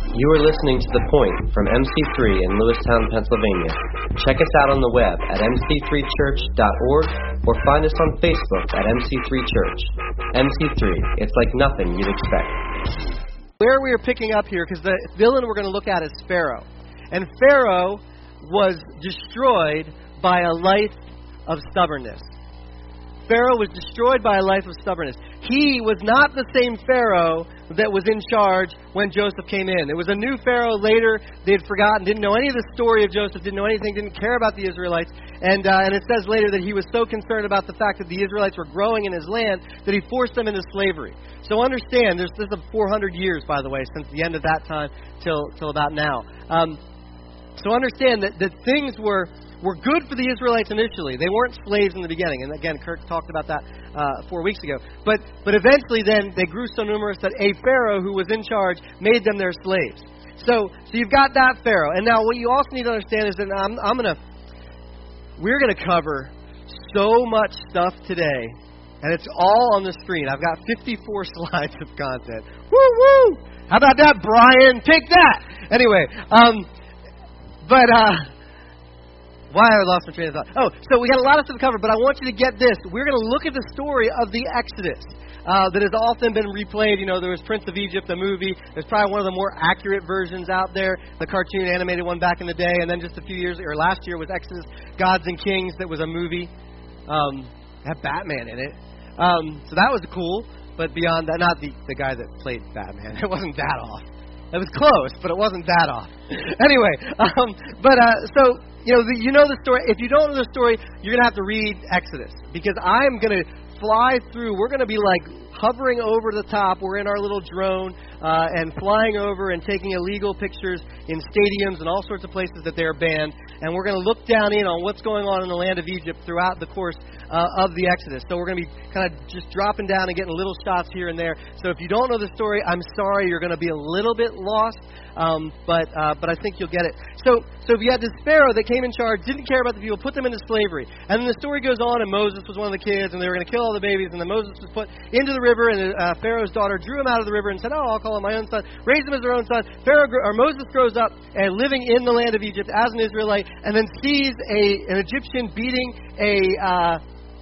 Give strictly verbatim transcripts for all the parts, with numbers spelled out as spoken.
You are listening to The Point from M C three in Lewistown, Pennsylvania. Check us out on the web at m c three church dot org or find us on Facebook at M C three Church. M C three, it's like nothing you'd expect. Where we are picking up here, because the villain we're going to look at is Pharaoh. And Pharaoh was destroyed by a life of stubbornness. Pharaoh was destroyed by a life of stubbornness. He was not the same Pharaoh that was in charge when Joseph came in. It was a new Pharaoh later. They had forgotten, didn't know any of the story of Joseph, didn't know anything, didn't care about the Israelites. And uh, and it says later that he was so concerned about the fact that the Israelites were growing in his land that he forced them into slavery. So understand, there's this is four hundred years, by the way, since the end of that time till till about now. Um, so understand that, that things were... were good for the Israelites initially. They weren't slaves in the beginning. And again, Kirk talked about that uh, four weeks ago. But but eventually then they grew so numerous that a Pharaoh who was in charge made them their slaves. So so you've got that Pharaoh. And now what you also need to understand is that I'm, I'm going to, we're going to cover so much stuff today. And it's all on the screen. I've got fifty-four slides of content. Woo woo! How about that, Brian? Take that! Anyway, um, but... uh Why I lost my train of thought. Oh, so we got a lot of stuff to cover, but I want you to get this. We're going to look at the story of the Exodus uh, that has often been replayed. You know, there was Prince of Egypt, the movie. There's probably one of the more accurate versions out there, the cartoon animated one back in the day. And then just a few years, or last year was Exodus, Gods and Kings, that was a movie. Um, had Batman in it. Um, so that was cool, but beyond that, not the, the guy that played Batman. It wasn't that off. It was close, but it wasn't that off. Anyway, um, but uh, so... You know, the, you know the story. If you don't know the story, you're going to have to read Exodus. Because I'm going to fly through. We're going to be like hovering over the top. We're in our little drone uh, and flying over and taking illegal pictures in stadiums and all sorts of places that they're banned. And we're going to look down in on what's going on in the land of Egypt throughout the course uh, of the Exodus. So we're going to be kind of just dropping down and getting little shots here and there. So if you don't know the story, I'm sorry. You're going to be a little bit lost. Um, but uh, but I think you'll get it. So so if you had this Pharaoh that came in charge, didn't care about the people, put them into slavery. And then the story goes on, and Moses was one of the kids, and they were going to kill all the babies. And then Moses was put into the river, and uh, Pharaoh's daughter drew him out of the river and said, "Oh, I'll call him my own son." Raised him as her own son. Pharaoh or Moses grows up and living in the land of Egypt as an Israelite, and then sees a an Egyptian beating a uh,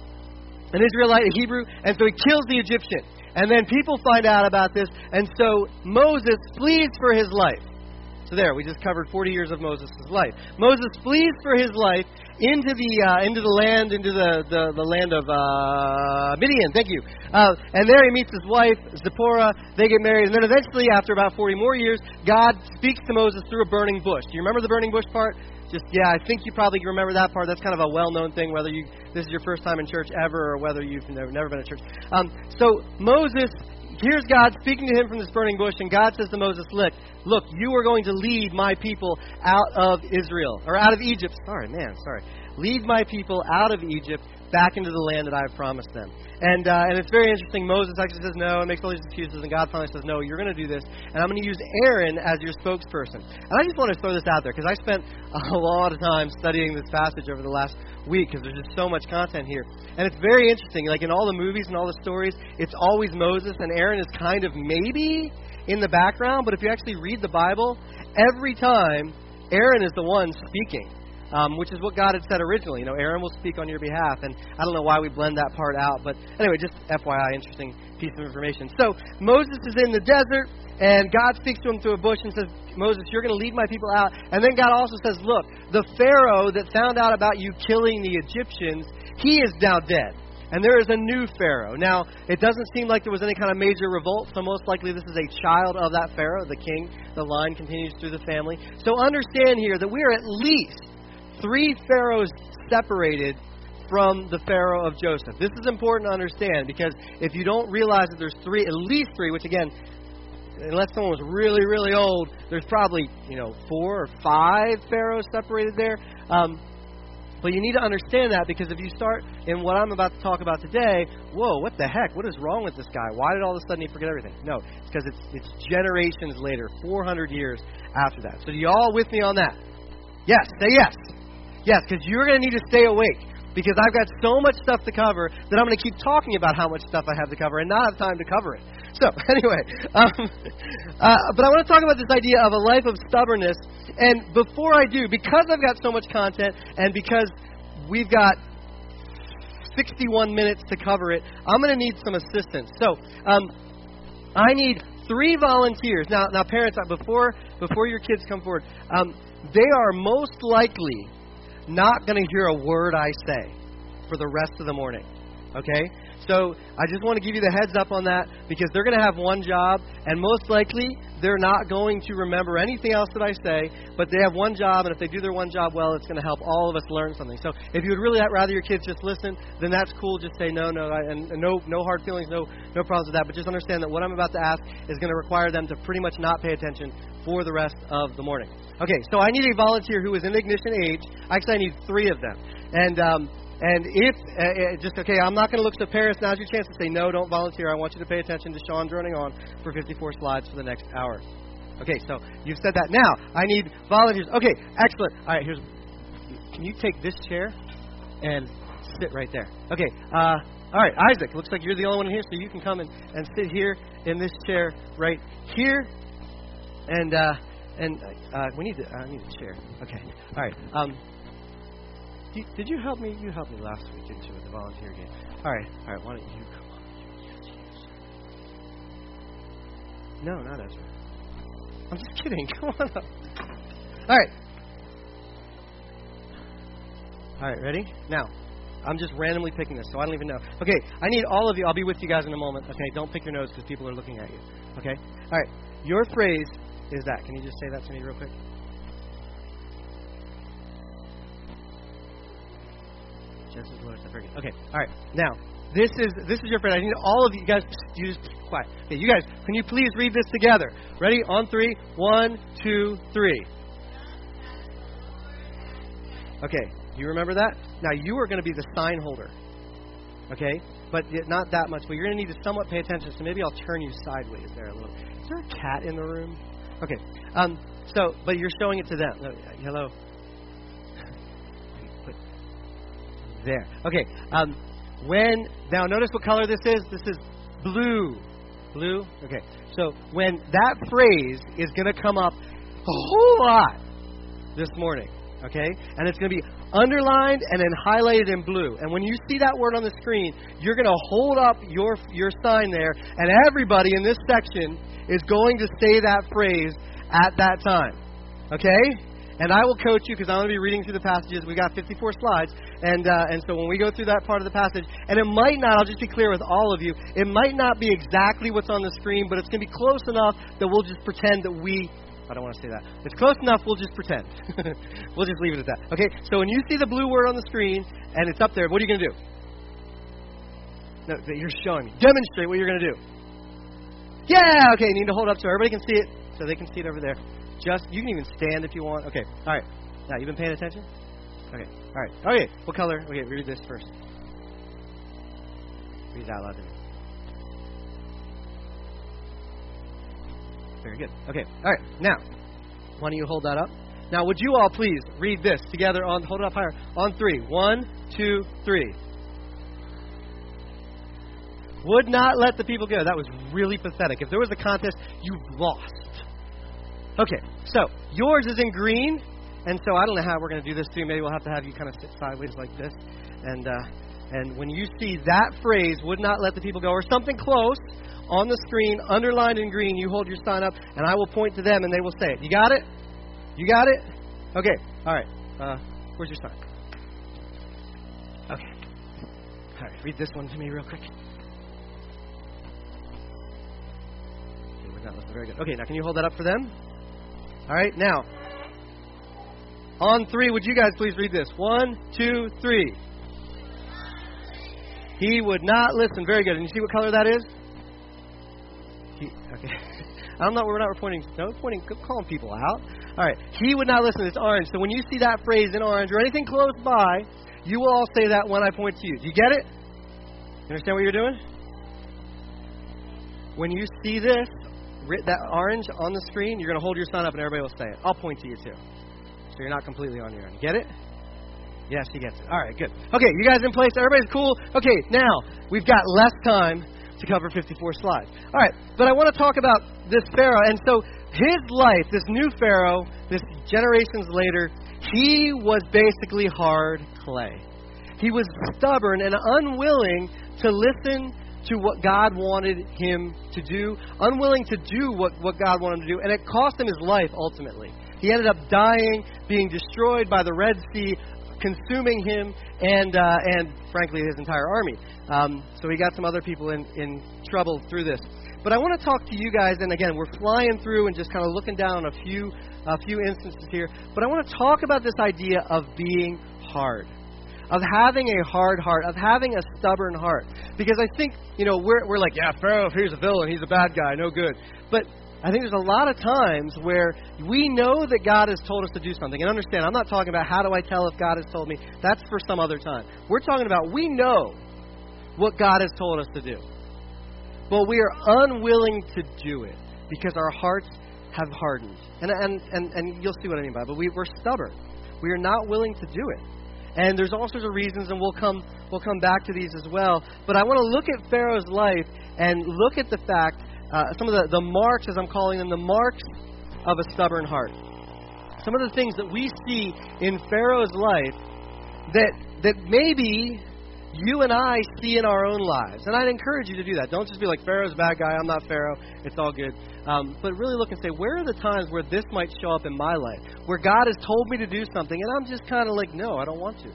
an Israelite, a Hebrew, and so he kills the Egyptian. And then people find out about this, and so Moses flees for his life. So there, we just covered forty years of Moses' life. Moses flees for his life into the uh, into the land, into the, the, the land of uh, Midian. Thank you. Uh, and there he meets his wife, Zipporah. They get married, and then eventually, after about forty more years, God speaks to Moses through a burning bush. Do you remember the burning bush part? Just, yeah, I think you probably remember that part. That's kind of a well-known thing, whether you this is your first time in church ever or whether you've never, never been to church. Um, so Moses hears God speaking to him from this burning bush, and God says to Moses, look, look, you are going to lead my people out of Israel, or out of Egypt. Sorry, man, sorry. Lead my people out of Egypt back into the land that I have promised them. And uh, and it's very interesting. Moses actually says no and makes all these excuses, and God finally says, no, you're going to do this, and I'm going to use Aaron as your spokesperson. And I just want to throw this out there, because I spent a lot of time studying this passage over the last week, because there's just so much content here. And it's very interesting. Like in all the movies and all the stories, it's always Moses, and Aaron is kind of maybe in the background, but if you actually read the Bible, every time Aaron is the one speaking. Um, which is what God had said originally. You know, Aaron will speak on your behalf. And I don't know why we blend that part out. But anyway, just F Y I, interesting piece of information. So Moses is in the desert, and God speaks to him through a bush and says, Moses, you're going to lead my people out. And then God also says, look, the Pharaoh that found out about you killing the Egyptians, he is now dead. And there is a new Pharaoh. Now, it doesn't seem like there was any kind of major revolt, so most likely this is a child of that Pharaoh, the king. The line continues through the family. So understand here that we are at least three pharaohs separated from the Pharaoh of Joseph. This is important to understand, because if you don't realize that there's three, at least three, which again, unless someone was really, really old, there's probably, you know, four or five pharaohs separated there. Um, but you need to understand that, because if you start in what I'm about to talk about today, whoa, what the heck? What is wrong with this guy? Why did all of a sudden he forget everything? No, it's because it's, it's generations later, four hundred years after that. So are you all with me on that? Yes, say yes. Yes, because you're going to need to stay awake, because I've got so much stuff to cover that I'm going to keep talking about how much stuff I have to cover and not have time to cover it. So, anyway, um, uh, but I want to talk about this idea of a life of stubbornness. And before I do, because I've got so much content and because we've got sixty-one minutes to cover it, I'm going to need some assistance. So, um, I need three volunteers. Now, now, parents, before before your kids come forward, um, they are most likely not going to hear a word I say for the rest of the morning. Okay? So I just want to give you the heads up on that because they're going to have one job, and most likely they're not going to remember anything else that I say, but they have one job, and if they do their one job well, it's going to help all of us learn something. So if you would really rather your kids just listen, then that's cool. Just say no, no, and, and no no hard feelings, no no problems with that, but just understand that what I'm about to ask is going to require them to pretty much not pay attention for the rest of the morning. Okay, so I need a volunteer who is in ignition age. Actually, I need three of them. And um, And if, uh, just, okay, I'm not going to look to parents. Now's your chance to say, no, don't volunteer. I want you to pay attention to Sean droning on for fifty-four slides for the next hour. Okay, so you've said that. Now, I need volunteers. Okay, excellent. All right, here's, can you take this chair and sit right there? Okay, uh, all right, Isaac, looks like you're the only one in here, so you can come and, and sit here in this chair right here. And, uh, and uh, we need, to, uh, I need a chair. Okay, all right. Um, Did, did you help me? You helped me last week, didn't you, with the volunteer game? All right, all right. Why don't you come on? Yes, yes. No, not Ezra. I'm just kidding. Come on up. All right. All right, ready? Now, I'm just randomly picking this, so I don't even know. Okay, I need all of you. I'll be with you guys in a moment. Okay, don't pick your nose because people are looking at you. Okay? All right. Your phrase is that. Can you just say that to me real quick? Okay, all right. Now, this is this is your friend. I need all of you guys. You just quiet. Okay, you guys, can you please read this together? Ready? On three. One, two, three. Okay, you remember that? Now, you are going to be the sign holder. Okay, but not that much. But you're going to need to somewhat pay attention. So maybe I'll turn you sideways there a little. Is there a cat in the room? Okay. Um. So, but you're showing it to them. No, hello. There. Okay. Um, when now notice what color this is. This is blue. Blue. Okay. So when that phrase is going to come up a whole lot this morning, okay, and it's going to be underlined and then highlighted in blue. And when you see that word on the screen, you're going to hold up your your sign there, and everybody in this section is going to say that phrase at that time. Okay. And I will coach you because I'm going to be reading through the passages. We got fifty-four slides. And uh, and so when we go through that part of the passage, and it might not, I'll just be clear with all of you, it might not be exactly what's on the screen, but it's going to be close enough that we'll just pretend that we, I don't want to say that. It's close enough, we'll just pretend. We'll just leave it at that. Okay, so when you see the blue word on the screen, and it's up there, what are you going to do? No, you're showing me. Demonstrate what you're going to do. Yeah, okay, you need to hold up so everybody can see it, so they can see it over there. Just, you can even stand if you want. Okay, all right. Now, you've been paying attention? Okay, all right. Okay, what color? Okay, read this first. Read it out loud to me. Very good. Okay, all right. Now, why don't you hold that up? Now, would you all please read this together on, hold it up higher, on three. One, two, three. Would not let the people go. That was really pathetic. If there was a contest, you've lost. Okay, so yours is in green, and so I don't know how we're going to do this too. Maybe we'll have to have you kind of sit sideways like this. And uh, and when you see that phrase, would not let the people go, or something close on the screen, underlined in green, you hold your sign up, and I will point to them, and they will say it. You got it? You got it? Okay, all right. Uh, where's your sign? Okay. All right, read this one to me real quick. Okay, we're not listening very good. Okay, now can you hold that up for them? All right, now, on three, would you guys please read this? One, two, three. He would not listen. Very good. And you see what color that is? He, okay. I'm not, we're not pointing, no, we're pointing, calling people out. All right. He would not listen. It's orange. So when you see that phrase in orange or anything close by, you will all say that when I point to you. Do you get it? You understand what you're doing? When you see this, that orange on the screen, you're going to hold your sign up and everybody will say it. I'll point to you too. So you're not completely on your own. Get it? Yes, he gets it. All right, good. Okay, you guys in place? Everybody's cool? Okay, now, we've got less time to cover fifty-four slides. All right, but I want to talk about this Pharaoh. And so his life, this new Pharaoh, this generations later, he was basically hard clay. He was stubborn and unwilling to listen to what God wanted him to do, unwilling to do what, what God wanted him to do, and it cost him his life ultimately. He ended up dying, being destroyed by the Red Sea, consuming him, and uh, and frankly his entire army. Um, so he got some other people in, in trouble through this. But I want to talk to you guys, and again, we're flying through and just kind of looking down on a few a few instances here. But I want to talk about this idea of being hard, of having a hard heart, of having a stubborn heart. Because I think, you know, we're we're like, yeah, Pharaoh, if he's a villain, he's a bad guy, no good. But I think there's a lot of times where we know that God has told us to do something. And understand, I'm not talking about how do I tell if God has told me. That's for some other time. We're talking about we know what God has told us to do. But we are unwilling to do it because our hearts have hardened. And and, and, and you'll see what I mean by it. But we, we're stubborn. We are not willing to do it. And there's all sorts of reasons, and we'll come we'll come back to these as well. But I want to look at Pharaoh's life and look at the fact, uh, some of the, the marks, as I'm calling them, the marks of a stubborn heart. Some of the things that we see in Pharaoh's life that that maybe you and I see in our own lives. And I'd encourage you to do that. Don't just be like, Pharaoh's a bad guy, I'm not Pharaoh, it's all good. Um, but really look and say, where are the times where this might show up in my life? Where God has told me to do something, and I'm just kind of like, no, I don't want to.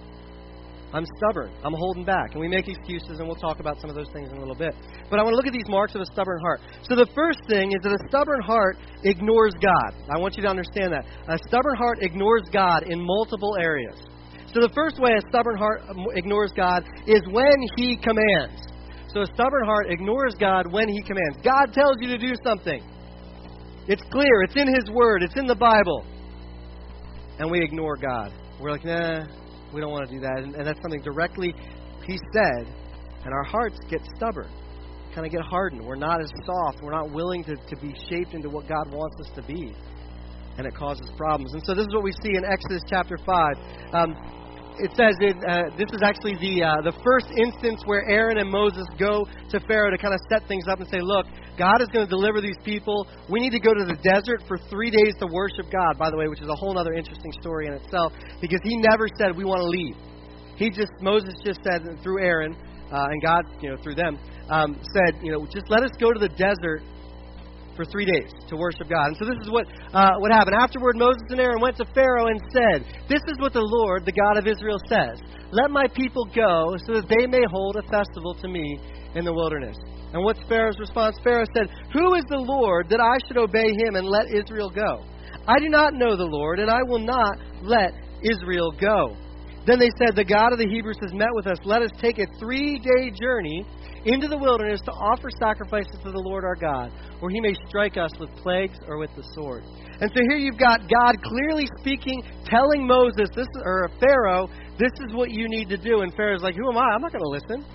I'm stubborn. I'm holding back. And we make excuses, and we'll talk about some of those things in a little bit. But I want to look at these marks of a stubborn heart. So the first thing is that a stubborn heart ignores God. I want you to understand that. A stubborn heart ignores God in multiple areas. So the first way a stubborn heart ignores God is when He commands. So a stubborn heart ignores God when He commands. God tells you to do something. It's clear. It's in His Word. It's in the Bible. And we ignore God. We're like, nah, we don't want to do that. And, and that's something directly He said. And our hearts get stubborn. Kind of get hardened. We're not as soft. We're not willing to, to be shaped into what God wants us to be. And it causes problems. And so this is what we see in Exodus chapter five. Um, It says it, uh, this is actually the uh, the first instance where Aaron and Moses go to Pharaoh to kind of set things up and say, look, God is going to deliver these people. We need to go to the desert for three days to worship God, by the way, which is a whole other interesting story in itself, because he never said we want to leave. He just, Moses just said through Aaron, uh, and God, you know, through them, um, said, you know, just let us go to the desert for three days to worship God. And so this is what uh, what happened. Afterward, Moses and Aaron went to Pharaoh and said, this is what the Lord, the God of Israel, says. Let my people go so that they may hold a festival to me in the wilderness. And what's Pharaoh's response? Pharaoh said, who is the Lord that I should obey him and let Israel go? I do not know the Lord, and I will not let Israel go. Then they said, the God of the Hebrews has met with us. Let us take a three-day journey into the wilderness to offer sacrifices to the Lord our God, or he may strike us with plagues or with the sword. And so here you've got God clearly speaking, telling Moses, this or Pharaoh, this is what you need to do. And Pharaoh's like, who am I? I'm not going to listen.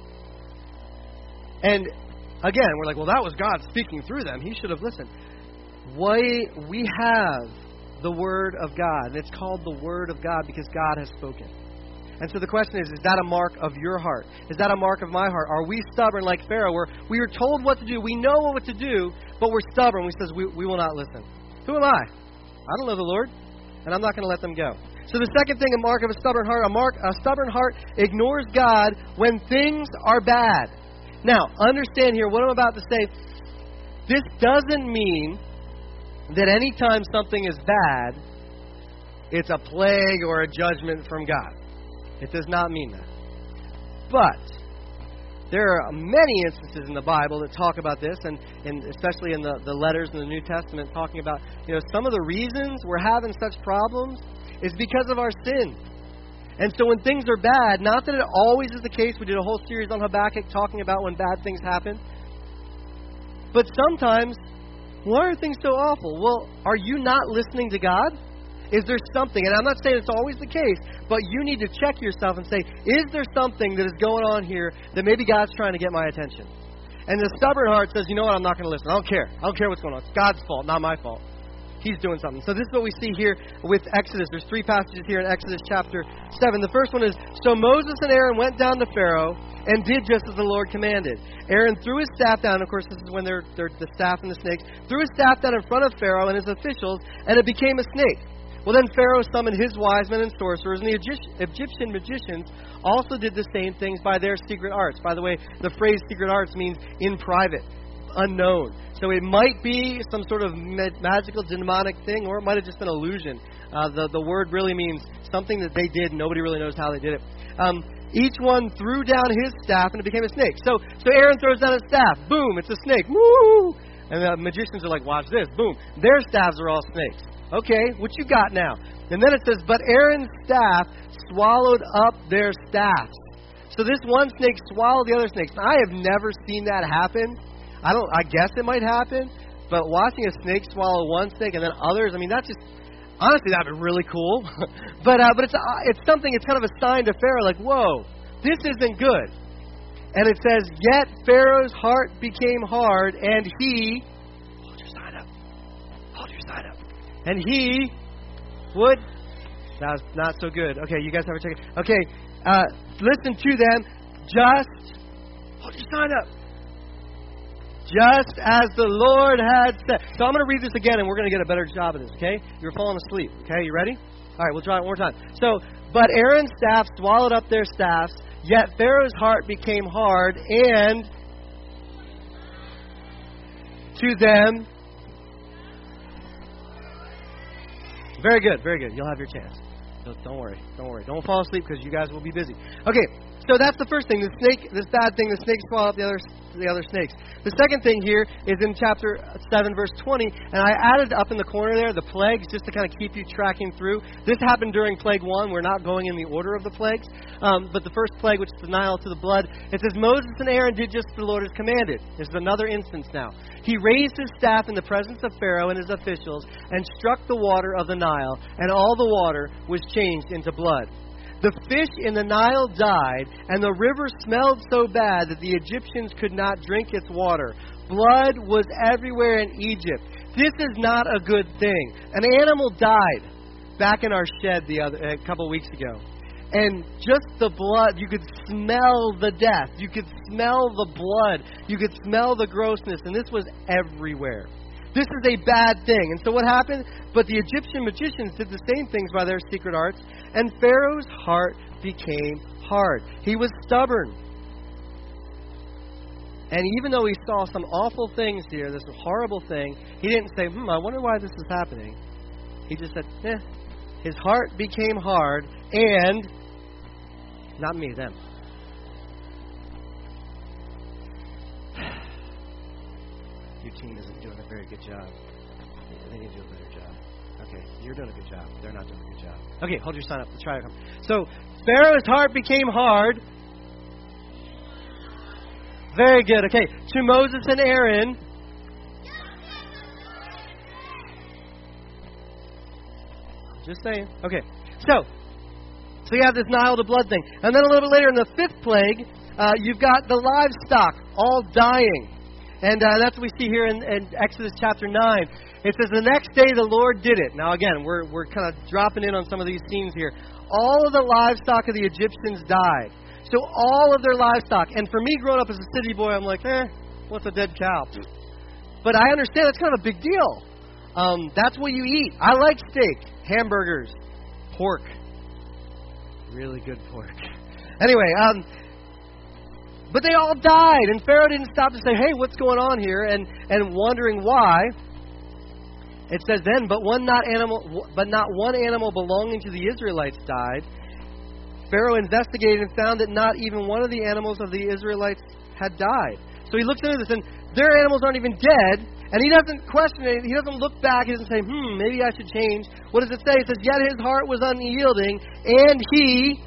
And again, we're like, well, that was God speaking through them. He should have listened. We, we have the Word of God, and it's called the Word of God because God has spoken. And so the question is, is that a mark of your heart? Is that a mark of my heart? Are we stubborn like Pharaoh, where we were told what to do, we know what to do, but we're stubborn? We says, we, we will not listen. Who am I? I don't know the Lord, and I'm not going to let them go. So the second thing, a mark of a stubborn heart, a mark, a stubborn heart ignores God when things are bad. Now, understand here, what I'm about to say, this doesn't mean that anytime something is bad, it's a plague or a judgment from God. It does not mean that. But there are many instances in the Bible that talk about this, and, and especially in the, the letters in the New Testament, talking about, you know, some of the reasons we're having such problems is because of our sin. And so when things are bad, not that it always is the case, we did a whole series on Habakkuk talking about when bad things happen, but sometimes, why are things so awful? Well, are you not listening to God? Is there something, and I'm not saying it's always the case, but you need to check yourself and say, is there something that is going on here that maybe God's trying to get my attention? And the stubborn heart says, you know what, I'm not going to listen. I don't care. I don't care what's going on. It's God's fault, not my fault. he's doing something. So this is what we see here with Exodus. There's three passages here in Exodus chapter seven. The first one is, so Moses and Aaron went down to Pharaoh and did just as the Lord commanded. Aaron threw his staff down. Of course, this is when they're, they're the staff and the snakes. Threw his staff down in front of Pharaoh and his officials, and it became a snake. Well, then Pharaoh summoned his wise men and sorcerers, and the Egyptian magicians also did the same things by their secret arts. By the way, the phrase secret arts means in private, unknown. So it might be some sort of magical, demonic thing, or it might have just been illusion. Uh, the, the word really means something that they did, and nobody really knows how they did it. Um, each one threw down his staff, and it became a snake. So, so Aaron throws down his staff. Boom, it's a snake. Woo! And the magicians are like, watch this. Boom. Their staffs are all snakes. Okay, what you got now? And then it says, but Aaron's staff swallowed up their staffs. So this one snake swallowed the other snakes. Now, I have never seen that happen. I don't. I guess it might happen, but watching a snake swallow one snake and then others, I mean, that's just, honestly, that would be really cool. but uh, but it's uh, it's something, it's kind of a sign to Pharaoh, like, whoa, this isn't good. And it says, yet Pharaoh's heart became hard, and he, hold your sign up, hold your sign up. And he would, that was not so good. Okay, you guys have a check. Okay, uh, listen to them, just, hold your sign up. Just as the Lord had said. So I'm going to read this again, and we're going to get a better job of this, okay? You're falling asleep, okay? You ready? All right, we'll try it one more time. So, but Aaron's staff swallowed up their staffs, yet Pharaoh's heart became hard, and to them... Very good, very good. You'll have your chance. So don't worry, don't worry. Don't fall asleep because you guys will be busy. Okay, so that's the first thing. The snake, this bad thing, the snakes swallow up the other, the other snakes. The second thing here is in chapter seven, verse twenty, and I added up in the corner there the plagues just to kind of keep you tracking through. This happened during plague one. We're not going in the order of the plagues, um, but the first plague, which is the Nile to the blood, it says Moses and Aaron did just as the Lord has commanded. This is another instance now. He raised his staff in the presence of Pharaoh and his officials and struck the water of the Nile, and all the water was changed into blood. The fish in the Nile died, and the river smelled so bad that the Egyptians could not drink its water. Blood was everywhere in Egypt. This is not a good thing. An animal died back in our shed the other a couple of weeks ago. And just the blood, you could smell the death. You could smell the blood. You could smell the grossness. And this was everywhere. This is a bad thing. And so what happened? But the Egyptian magicians did the same things by their secret arts. And Pharaoh's heart became hard. He was stubborn. And even though he saw some awful things here, this horrible thing, he didn't say, hmm, I wonder why this is happening. He just said, eh. His heart became hard, and not me, them. Your team isn't doing a very good job. They need to do a better job. Okay, you're doing a good job. They're not doing a good job. Okay, hold your sign up. Let's try it. So, Pharaoh's heart became hard. Very good. Okay, to Moses and Aaron. Just saying. Okay. So, so you have this Nile to blood thing. And then a little bit later in the fifth plague, uh, you've got the livestock all dying. And uh, that's what we see here in, in Exodus chapter nine. It says, the next day the Lord did it. Now again, we're, we're kind of dropping in on some of these scenes here. All of the livestock of the Egyptians died. So all of their livestock. And for me growing up as a city boy, I'm like, eh, what's a dead cow? But I understand that's kind of a big deal. Um, that's what you eat. I like steak, hamburgers, pork. Really good pork. Anyway, um, but they all died, and Pharaoh didn't stop to say, hey, what's going on here? And, and wondering why. It says then, but one not animal, but not one animal belonging to the Israelites died. Pharaoh investigated and found that not even one of the animals of the Israelites had died. So he looks into this, and their animals aren't even dead. And he doesn't question it. He doesn't look back. He doesn't say, hmm, maybe I should change. What does it say? It says, yet his heart was unyielding, and he...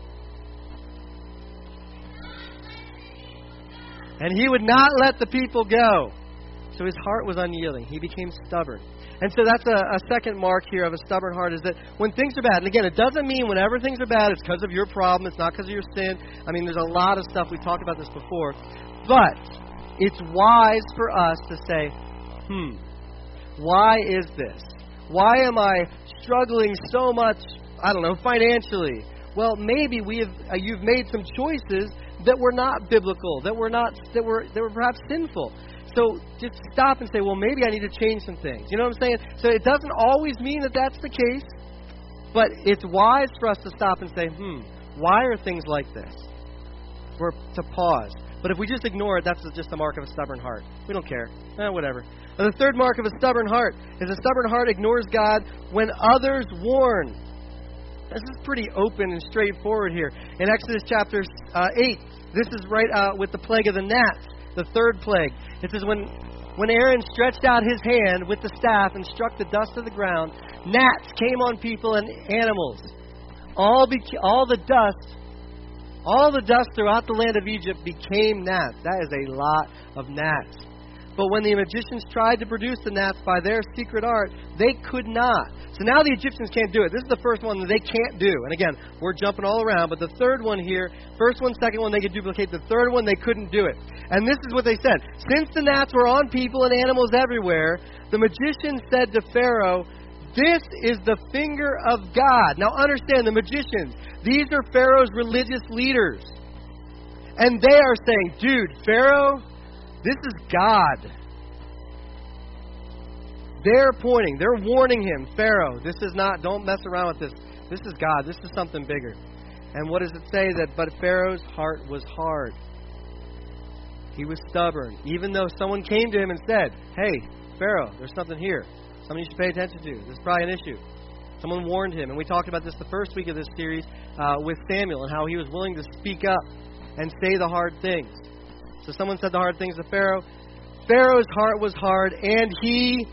And he would not let the people go. So his heart was unyielding. He became stubborn. And so that's a, a second mark here of a stubborn heart, is that when things are bad, and again, it doesn't mean whenever things are bad, it's because of your problem. It's not because of your sin. I mean, there's a lot of stuff. We've talked about this before. But it's wise for us to say, hmm, why is this? Why am I struggling so much, I don't know, financially? Well, maybe we have uh, you've made some choices that were not biblical, that were not that were that were perhaps sinful. So just stop and say, well, maybe I need to change some things. You know what I'm saying? So it doesn't always mean that that's the case, but it's wise for us to stop and say, hmm, why are things like this? We're to pause. But if we just ignore it, that's just a mark of a stubborn heart. We don't care. Eh, whatever. And the third mark of a stubborn heart is a stubborn heart ignores God when others warn. This is pretty open and straightforward here. In Exodus chapter uh, eight, this is right uh, with the plague of the gnats, the third plague. It says, when, when Aaron stretched out his hand with the staff and struck the dust of the ground, gnats came on people and animals. All, beca- all the dust, all the dust throughout the land of Egypt became gnats. That is a lot of gnats. But when the magicians tried to produce the gnats by their secret art, they could not. So now the Egyptians can't do it. This is the first one that they can't do. And again, we're jumping all around. But the third one here, first one, second one, they could duplicate. The third one, they couldn't do it. And this is what they said. Since the gnats were on people and animals everywhere, the magicians said to Pharaoh, this is the finger of God. Now understand, the magicians, these are Pharaoh's religious leaders. And they are saying, dude, Pharaoh, this is God. They're pointing, they're warning him, Pharaoh, this is not, don't mess around with this. This is God. This is something bigger. And what does it say? That, but Pharaoh's heart was hard. He was stubborn. Even though someone came to him and said, hey, Pharaoh, there's something here. Something you should pay attention to. This is probably an issue. Someone warned him. And we talked about this the first week of this series uh, with Samuel and how he was willing to speak up and say the hard things. So someone said the hard things to Pharaoh. Pharaoh's heart was hard, and he...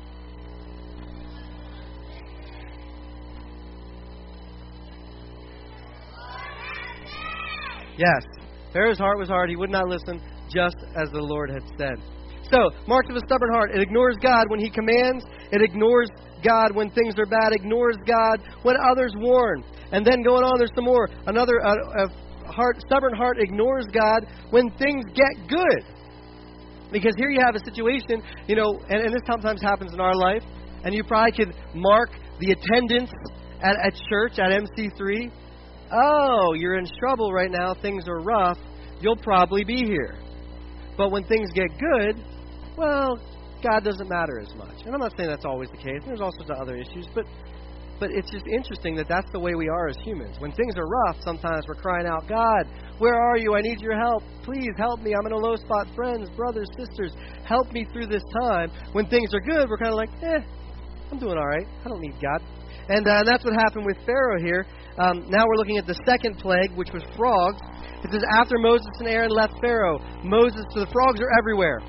Yes, Pharaoh's heart was hard. He would not listen, just as the Lord had said. So, marks of a stubborn heart. It ignores God when He commands. It ignores God when things are bad. Ignores God when others warn. And then going on, there's some more. Another uh, uh, heart, stubborn heart ignores God when things get good. Because here you have a situation, you know, and, and this sometimes happens in our life, and you probably could mark the attendance at, at church, at M C three. Oh, you're in trouble right now. Things are rough. You'll probably be here. But when things get good, well, God doesn't matter as much. And I'm not saying that's always the case. There's all sorts of other issues. But but it's just interesting that that's the way we are as humans. When things are rough, sometimes we're crying out, God, where are you? I need your help. Please help me. I'm in a low spot. Friends, brothers, sisters, help me through this time. When things are good, we're kind of like, eh, I'm doing all right. I don't need God. And, uh, and that's what happened with Pharaoh here. Um, now we're looking at the second plague, which was frogs. It says, after Moses and Aaron left Pharaoh, Moses, so the frogs are everywhere.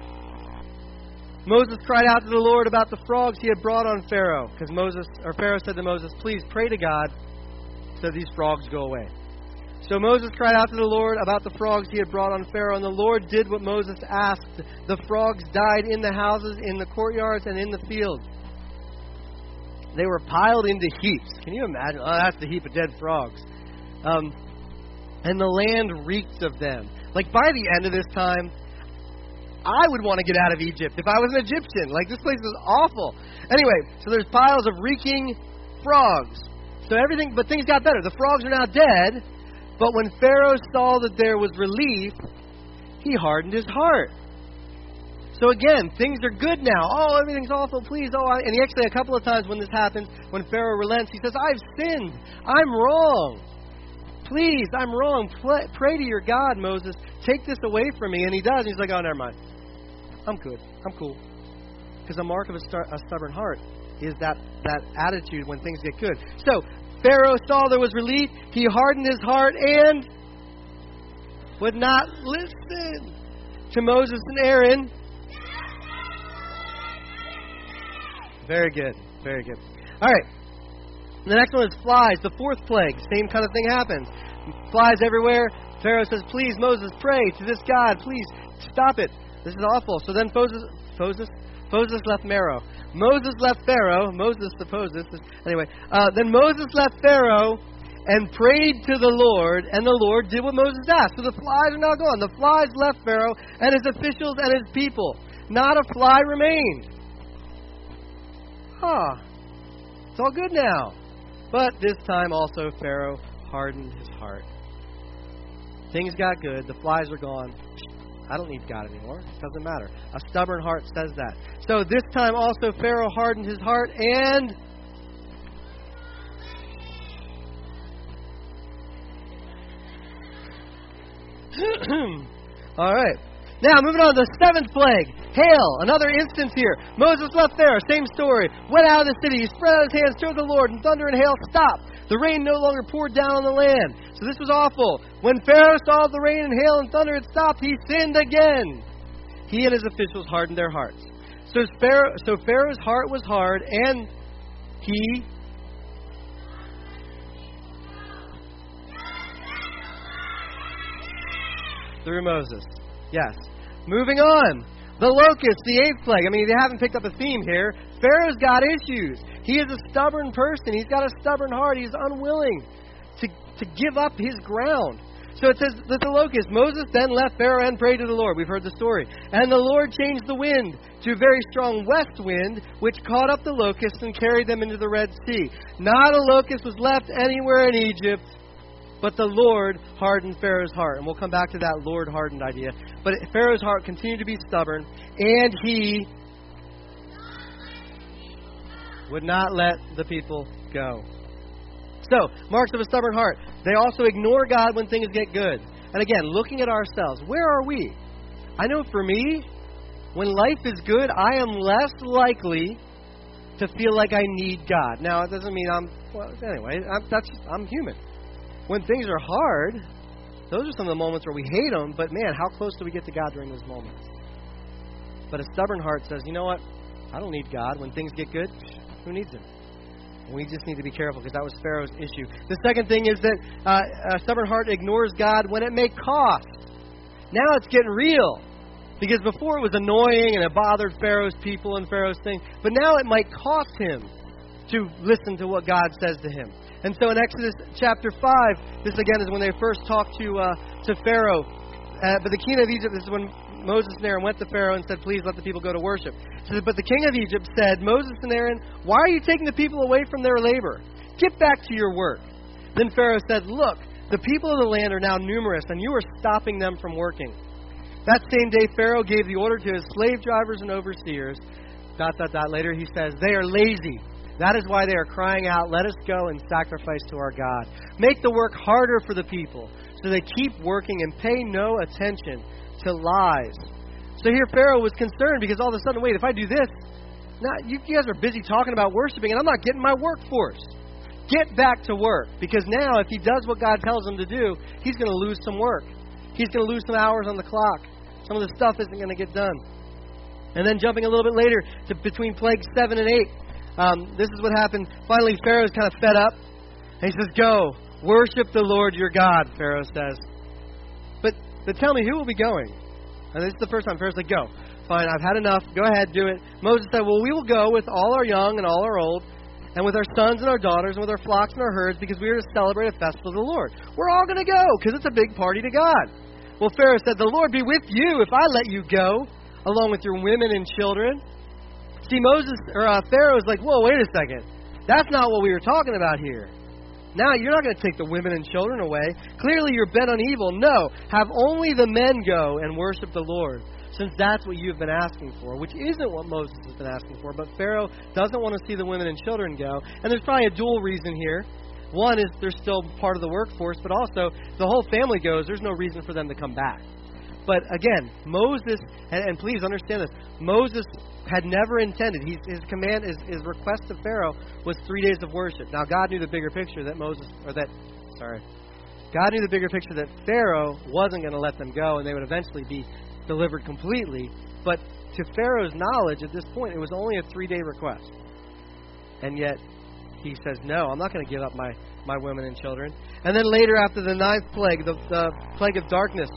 Moses cried out to the Lord about the frogs he had brought on Pharaoh. Because Moses, or Pharaoh said to Moses, please pray to God so these frogs go away. So Moses cried out to the Lord about the frogs he had brought on Pharaoh, and the Lord did what Moses asked. The frogs died in the houses, in the courtyards, and in the fields. They were piled into heaps. Can you imagine? Oh, that's the heap of dead frogs. Um, and the land reeked of them. Like, by the end of this time, I would want to get out of Egypt if I was an Egyptian. Like, this place is awful. Anyway, so there's piles of reeking frogs. So everything, but things got better. The frogs are now dead. But when Pharaoh saw that there was relief, he hardened his heart. So again, things are good now. Oh, everything's awful, please. Oh, I, and he actually, a couple of times when this happens, when Pharaoh relents, he says, I've sinned. I'm wrong. Please, I'm wrong. Pray, pray to your God, Moses. Take this away from me. And he does. And he's like, oh, never mind. I'm good. I'm cool. Because the mark of a, star, a stubborn heart is that, that attitude when things get good. So, Pharaoh saw there was relief. He hardened his heart and would not listen to Moses and Aaron. Very good. Very good. All right. The next one is flies. The fourth plague. Same kind of thing happens. Flies everywhere. Pharaoh says, please, Moses, pray to this God. Please, stop it. This is awful. So then Moses, Moses, Moses left Pharaoh. Moses left Pharaoh. Moses, suppose this is, anyway. Uh, then Moses left Pharaoh and prayed to the Lord, and the Lord did what Moses asked. So the flies are now gone. The flies left Pharaoh and his officials and his people. Not a fly remained. Huh. It's all good now. But this time also Pharaoh hardened his heart. Things got good. The flies are gone. I don't need God anymore. It doesn't matter. A stubborn heart says that. So this time also Pharaoh hardened his heart and... All right. Now, moving on to the seventh plague. Hail. Another instance here. Moses left there. Same story. Went out of the city. He spread out his hands toward the Lord, and thunder and hail stopped. The rain no longer poured down on the land. So this was awful. When Pharaoh saw the rain and hail and thunder had stopped, he sinned again. He and his officials hardened their hearts. So Pharaoh, so Pharaoh's heart was hard, and he... through Moses. Yes. Moving on. The locust, the eighth plague. I mean, they haven't picked up a theme here. Pharaoh's got issues. He is a stubborn person. He's got a stubborn heart. He's unwilling to, to give up his ground. So it says that the locust, Moses then left Pharaoh and prayed to the Lord. We've heard the story. And the Lord changed the wind to a very strong west wind, which caught up the locusts and carried them into the Red Sea. Not a locust was left anywhere in Egypt, but the Lord hardened Pharaoh's heart. And we'll come back to that Lord hardened idea. But Pharaoh's heart continued to be stubborn, and he would not let the people go. So, marks of a stubborn heart. They also ignore God when things get good. And again, looking at ourselves, where are we? I know for me, when life is good, I am less likely to feel like I need God. Now, it doesn't mean I'm, well, anyway, I'm, that's, I'm human. When things are hard, those are some of the moments where we hate them, but man, how close do we get to God during those moments? But a stubborn heart says, you know what? I don't need God. When things get good, who needs Him? We just need to be careful because that was Pharaoh's issue. The second thing is that uh, a stubborn heart ignores God when it may cost. Now it's getting real. Because before it was annoying and it bothered Pharaoh's people and Pharaoh's thing. But now it might cost him to listen to what God says to him. And so in Exodus chapter five, this again is when they first talked to uh, to Pharaoh. Uh, but the king of Egypt, this is when Moses and Aaron went to Pharaoh and said, please let the people go to worship. It says, but the king of Egypt said, Moses and Aaron, why are you taking the people away from their labor? Get back to your work. Then Pharaoh said, look, the people of the land are now numerous, and you are stopping them from working. That same day, Pharaoh gave the order to his slave drivers and overseers. Dot, dot, dot. Later he says, they are lazy. That is why they are crying out, let us go and sacrifice to our God. Make the work harder for the people, so they keep working and pay no attention to lies. So here Pharaoh was concerned because all of a sudden, wait, if I do this, now you guys are busy talking about worshiping and I'm not getting my workforce. Get back to work, because now if he does what God tells him to do, he's going to lose some work. He's going to lose some hours on the clock. Some of the stuff isn't going to get done. And then jumping a little bit later to between plagues seven and eight, um, this is what happened. Finally, Pharaoh's kind of fed up. And he says, go, worship the Lord your God, Pharaoh says. But but tell me, who will be going? And this is the first time Pharaoh's like, go. Fine, I've had enough. Go ahead, do it. Moses said, well, we will go with all our young and all our old, and with our sons and our daughters, and with our flocks and our herds, because we are to celebrate a festival of the Lord. We're all going to go, because it's a big party to God. Well, Pharaoh said, the Lord be with you if I let you go, along with your women and children. See, Moses, or uh, Pharaoh's like, whoa, wait a second. That's not what we were talking about here. Now, you're not going to take the women and children away. Clearly, you're bent on evil. No, have only the men go and worship the Lord, since that's what you've been asking for, which isn't what Moses has been asking for. But Pharaoh doesn't want to see the women and children go. And there's probably a dual reason here. One is they're still part of the workforce, but also the whole family goes. There's no reason for them to come back. But again, Moses, and, and please understand this, Moses had never intended, his, his command, his, his request to Pharaoh was three days of worship. Now, God knew the bigger picture that Moses, or that, sorry, God knew the bigger picture that Pharaoh wasn't going to let them go, and they would eventually be delivered completely. But to Pharaoh's knowledge, at this point, it was only a three-day request. And yet, he says, no, I'm not going to give up my, my women and children. And then later, after the ninth plague, the, the plague of darkness,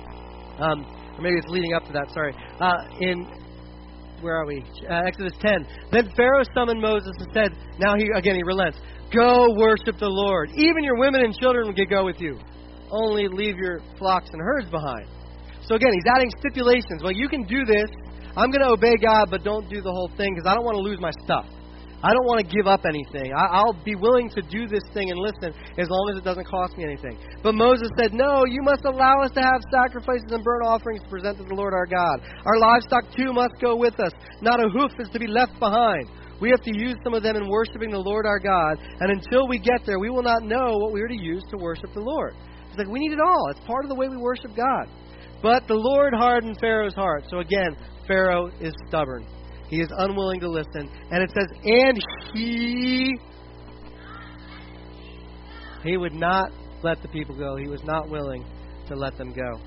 um, or maybe it's leading up to that, sorry, uh, in, where are we? Uh, Exodus ten. Then Pharaoh summoned Moses and said, now he, again, he relents, go worship the Lord. Even your women and children will go with you. Only leave your flocks and herds behind. So again, he's adding stipulations. Well, you can do this. I'm going to obey God, but don't do the whole thing because I don't want to lose my stuff. I don't want to give up anything. I, I'll be willing to do this thing and listen as long as it doesn't cost me anything. But Moses said, no, you must allow us to have sacrifices and burnt offerings to present to the Lord our God. Our livestock too must go with us. Not a hoof is to be left behind. We have to use some of them in worshiping the Lord our God. And until we get there, we will not know what we are to use to worship the Lord. It's like, we need it all. It's part of the way we worship God. But the Lord hardened Pharaoh's heart. So again, Pharaoh is stubborn. He is unwilling to listen. And it says, and he, he would not let the people go. He was not willing to let them go.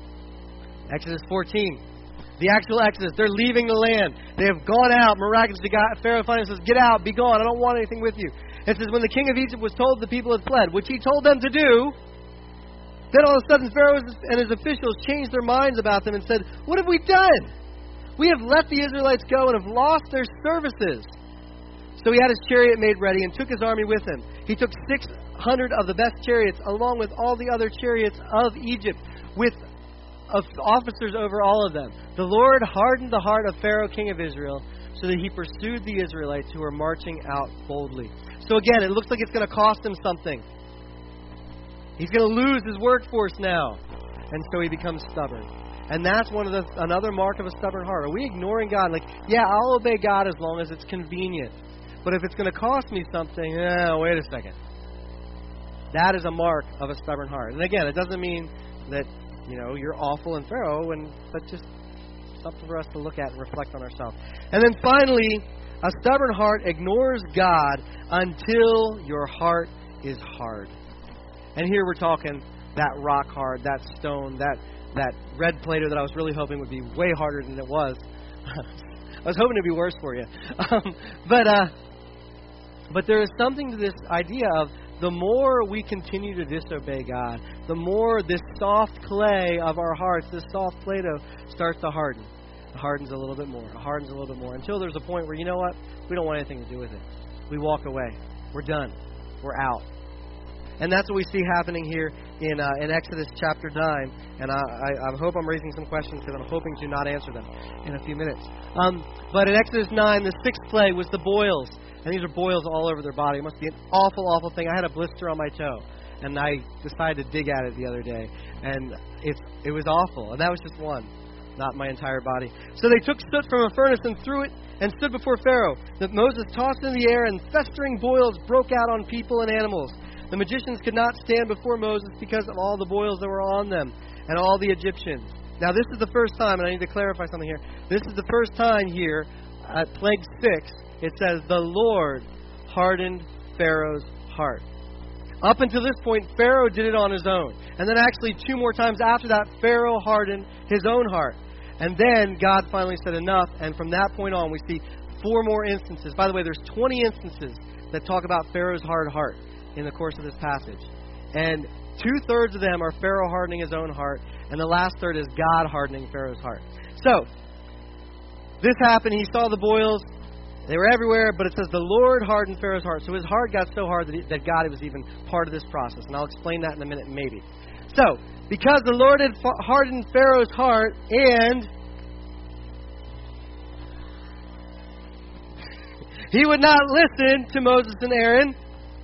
Exodus fourteen. The actual Exodus. They're leaving the land. They have gone out miraculously. God, Pharaoh finally says, get out, be gone. I don't want anything with you. It says, when the king of Egypt was told the people had fled, which he told them to do, then all of a sudden Pharaoh and his officials changed their minds about them and said, what have we done? We have let the Israelites go and have lost their services. So he had his chariot made ready and took his army with him. He took six hundred of the best chariots along with all the other chariots of Egypt, with of officers over all of them. The Lord hardened the heart of Pharaoh, king of Israel, so that he pursued the Israelites who were marching out boldly. So again, it looks like it's going to cost him something. He's going to lose his workforce now. And so he becomes stubborn. And that's one of the another mark of a stubborn heart. Are we ignoring God? Like, yeah, I'll obey God as long as it's convenient. But if it's going to cost me something, eh, wait a second. That is a mark of a stubborn heart. And again, it doesn't mean that, you know, you're awful in Pharaoh, and but just something for us to look at and reflect on ourselves. And then finally, a stubborn heart ignores God until your heart is hard. And here we're talking that rock hard, that stone, that that red Play-Doh that I was really hoping would be way harder than it was. I was hoping it'd be worse for you. Um, but uh, but there is something to this idea of the more we continue to disobey God, the more this soft clay of our hearts, this soft Play-Doh, starts to harden. It hardens a little bit more. It hardens a little bit more until there's a point where, you know what? We don't want anything to do with it. We walk away. We're done. We're out. And that's what we see happening here in uh, in Exodus chapter nine. And I, I, I hope I'm raising some questions because I'm hoping to not answer them in a few minutes. Um, but in Exodus nine, the sixth plague was the boils. And these are boils all over their body. It must be an awful, awful thing. I had a blister on my toe, and I decided to dig at it the other day. And it's it was awful. And that was just one, not my entire body. So they took soot from a furnace and threw it and stood before Pharaoh. That Moses tossed in the air, and festering boils broke out on people and animals. The magicians could not stand before Moses because of all the boils that were on them and all the Egyptians. Now this is the first time, and I need to clarify something here. This is the first time here at Plague six, it says, the Lord hardened Pharaoh's heart. Up until this point, Pharaoh did it on his own. And then actually two more times after that, Pharaoh hardened his own heart. And then God finally said enough, and from that point on, we see four more instances. By the way, there's twenty instances that talk about Pharaoh's hard heart in the course of this passage. And two-thirds of them are Pharaoh hardening his own heart, and the last third is God hardening Pharaoh's heart. So, this happened. He saw the boils. They were everywhere, but it says the Lord hardened Pharaoh's heart. So his heart got so hard that, he, that God was even part of this process. And I'll explain that in a minute, maybe. So, because the Lord had hardened Pharaoh's heart, and he would not listen to Moses and Aaron,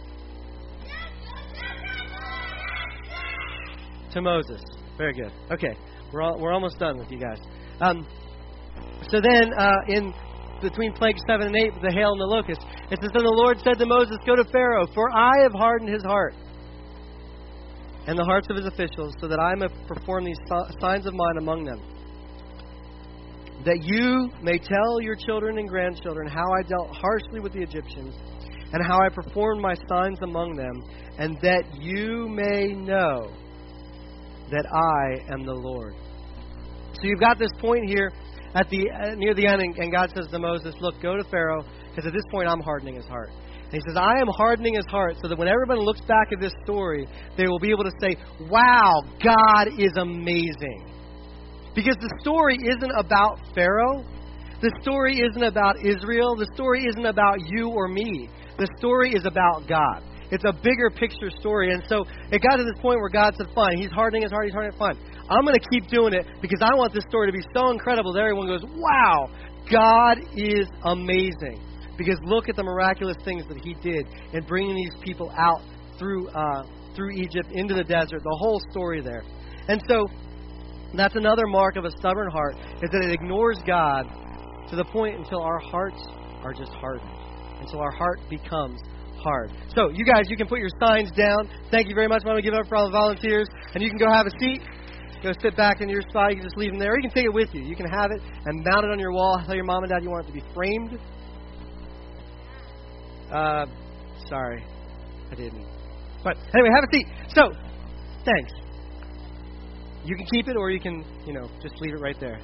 to Moses. Very good. Okay, we're all, we're almost done with you guys. Um, so then, uh, in between plagues seven and eight, the hail and the locust, it says, then the Lord said to Moses, go to Pharaoh, for I have hardened his heart and the hearts of his officials, so that I may perform these signs of mine among them, that you may tell your children and grandchildren how I dealt harshly with the Egyptians, and how I performed my signs among them, and that you may know that I am the Lord. So you've got this point here at the uh, near the end, and, and God says to Moses, look, go to Pharaoh, because at this point I'm hardening his heart. And he says, I am hardening his heart so that when everyone looks back at this story, they will be able to say, wow, God is amazing. Because the story isn't about Pharaoh. The story isn't about Israel. The story isn't about you or me. The story is about God. It's a bigger picture story. And so it got to this point where God said, fine, he's hardening his heart, he's hardening it, fine. I'm going to keep doing it because I want this story to be so incredible that everyone goes, wow, God is amazing. Because look at the miraculous things that he did in bringing these people out through uh, through Egypt into the desert, the whole story there. And so that's another mark of a stubborn heart, is that it ignores God to the point until our hearts are just hardened, until our heart becomes hard. So you guys, you can put your signs down. Thank you very much. I want to give it up for all the volunteers. And you can go have a seat. Go sit back in your spot. You can just leave them there. Or you can take it with you. You can have it and mount it on your wall. Tell your mom and dad you want it to be framed. Uh, sorry. I didn't. But anyway, have a seat. So, thanks. You can keep it or you can, you know, just leave it right there.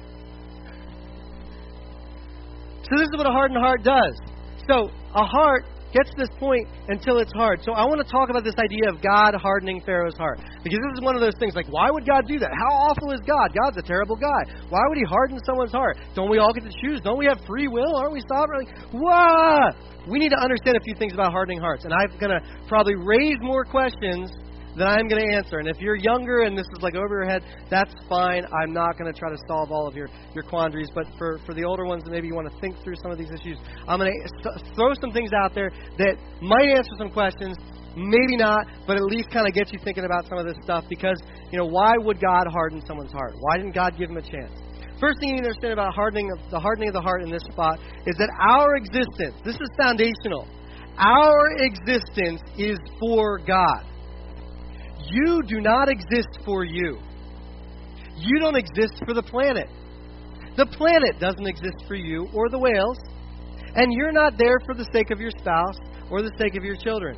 So this is what a hardened heart does. So a heart gets to this point until it's hard. So I want to talk about this idea of God hardening Pharaoh's heart. Because this is one of those things like, why would God do that? How awful is God? God's a terrible guy. Why would he harden someone's heart? Don't we all get to choose? Don't we have free will? Aren't we sovereign? Like, whoa! We need to understand a few things about hardening hearts. And I'm going to probably raise more questions than I'm going to answer. And if you're younger and this is like over your head, that's fine. I'm not going to try to solve all of your, your quandaries. But for, for the older ones that maybe you want to think through some of these issues, I'm going to throw some things out there that might answer some questions, maybe not, but at least kind of get you thinking about some of this stuff. Because, you know, why would God harden someone's heart? Why didn't God give him a chance? First thing you need to understand about hardening of, the hardening of the heart in this spot is that our existence, this is foundational, our existence is for God. You do not exist for you. You don't exist for the planet. The planet doesn't exist for you or the whales. And you're not there for the sake of your spouse or the sake of your children.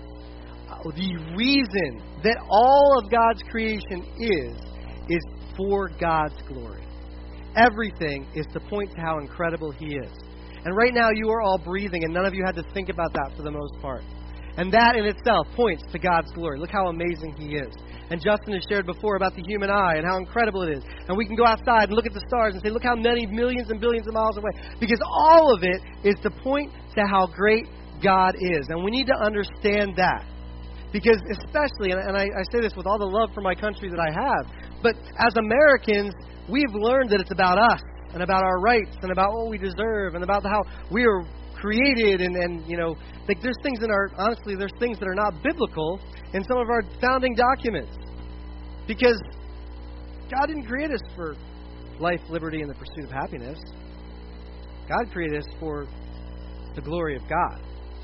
The reason that all of God's creation is, is for God's glory. Everything is to point to how incredible He is. And right now you are all breathing, and none of you had to think about that for the most part. And that in itself points to God's glory. Look how amazing He is. And Justin has shared before about the human eye and how incredible it is. And we can go outside and look at the stars and say, look how many millions and billions of miles away. Because all of it is to point to how great God is. And we need to understand that. Because especially, and I, I say this with all the love for my country that I have, but as Americans, we've learned that it's about us and about our rights and about what we deserve and about how we are created, and, and you know, like there's things in our, honestly, there's things that are not biblical in some of our founding documents. Because God didn't create us for life, liberty, and the pursuit of happiness. God created us for the glory of God.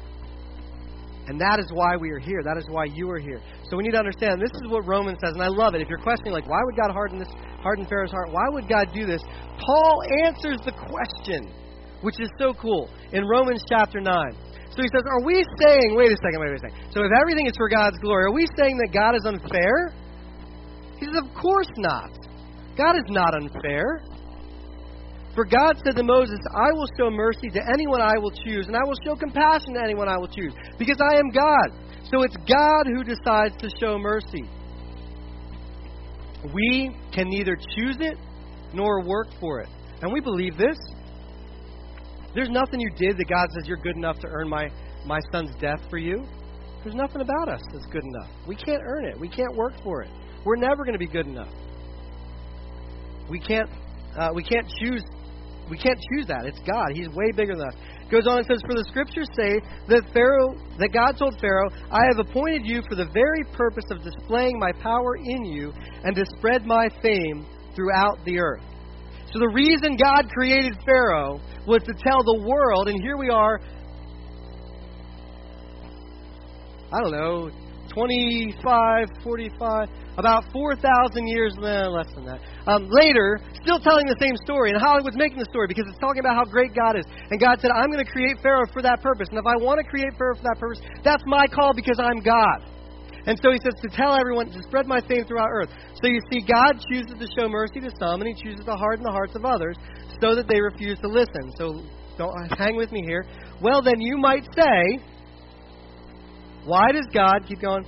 And that is why we are here. That is why you are here. So we need to understand, this is what Romans says, and I love it. If you're questioning, like, why would God harden this, harden Pharaoh's heart? Why would God do this? Paul answers the question, which is so cool, in Romans chapter nine. So he says, are we saying, wait a second, wait a second. So if everything is for God's glory, are we saying that God is unfair? He says, of course not. God is not unfair. For God said to Moses, I will show mercy to anyone I will choose, and I will show compassion to anyone I will choose, because I am God. So it's God who decides to show mercy. We can neither choose it nor work for it. And we believe this. There's nothing you did that God says you're good enough to earn my, my son's death for you. There's nothing about us that's good enough. We can't earn it. We can't work for it. We're never going to be good enough. We can't uh, we can't choose we can't choose that. It's God. He's way bigger than us. Goes on and says, for the scriptures say that Pharaoh that God told Pharaoh, I have appointed you for the very purpose of displaying my power in you and to spread my fame throughout the earth. So the reason God created Pharaoh was to tell the world, and here we are, I don't know, twenty-five, forty-five, about four thousand years, eh, less than that, um, later, still telling the same story. And Hollywood's making the story because it's talking about how great God is. And God said, I'm going to create Pharaoh for that purpose. And if I want to create Pharaoh for that purpose, that's my call because I'm God. And so he says to tell everyone, to spread my fame throughout earth. So you see, God chooses to show mercy to some, and He chooses to harden the hearts of others so that they refuse to listen. So don't hang with me here. Well, then you might say, why does God, keep going.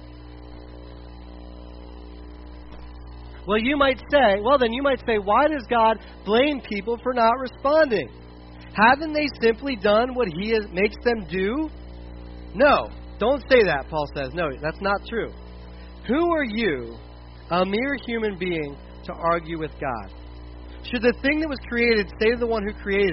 Well, you might say, well, then you might say, why does God blame people for not responding? Haven't they simply done what He has, makes them do? No. Don't say that, Paul says. No, that's not true. Who are you, a mere human being, to argue with God? Should the thing that was created say to the one who created it,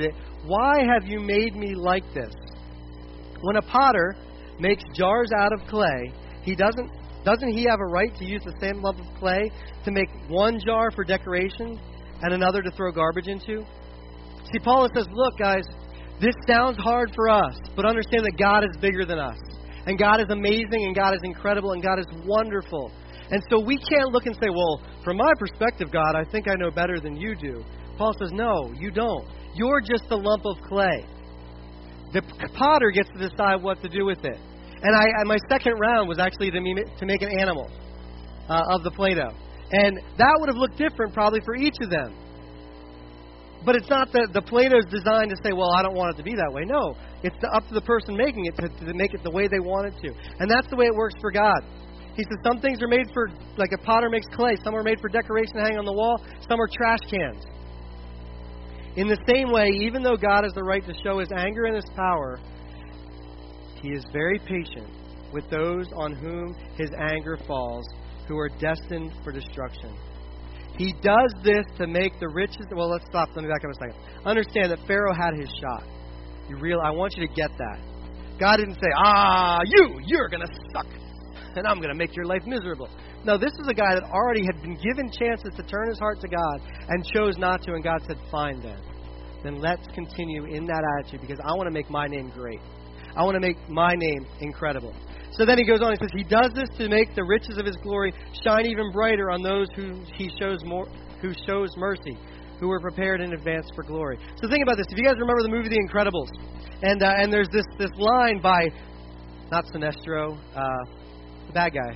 why have you made me like this? When a potter makes jars out of clay, he doesn't doesn't he have a right to use the same lump of clay to make one jar for decoration and another to throw garbage into? See, Paul says, look, guys, this sounds hard for us, but understand that God is bigger than us. And God is amazing, and God is incredible, and God is wonderful. And so we can't look and say, well, from my perspective, God, I think I know better than you do. Paul says, no, you don't. You're just a lump of clay. The potter gets to decide what to do with it. And I, and my second round was actually to, me, to make an animal uh, of the Play-Doh. And that would have looked different probably for each of them. But it's not that the Play-Doh is designed to say, well, I don't want it to be that way. No, it's up to the person making it to, to make it the way they want it to. And that's the way it works for God. He says some things are made for, like a potter makes clay. Some are made for decoration to hang on the wall. Some are trash cans. In the same way, even though God has the right to show His anger and His power, He is very patient with those on whom His anger falls, who are destined for destruction. He does this to make the riches... Well, let's stop. Let me back up a second. Understand that Pharaoh had his shot. You real? I want you to get that. God didn't say, ah, you, you're going to suck, and I'm going to make your life miserable. No, this is a guy that already had been given chances to turn his heart to God and chose not to, and God said, fine then. Then let's continue in that attitude because I want to make my name great. I want to make my name incredible. So then he goes on, he says, he does this to make the riches of his glory shine even brighter on those who he shows more, who shows mercy, who were prepared in advance for glory. So think about this. If you guys remember the movie The Incredibles, and uh, and there's this, this line by, not Sinestro, uh, the bad guy.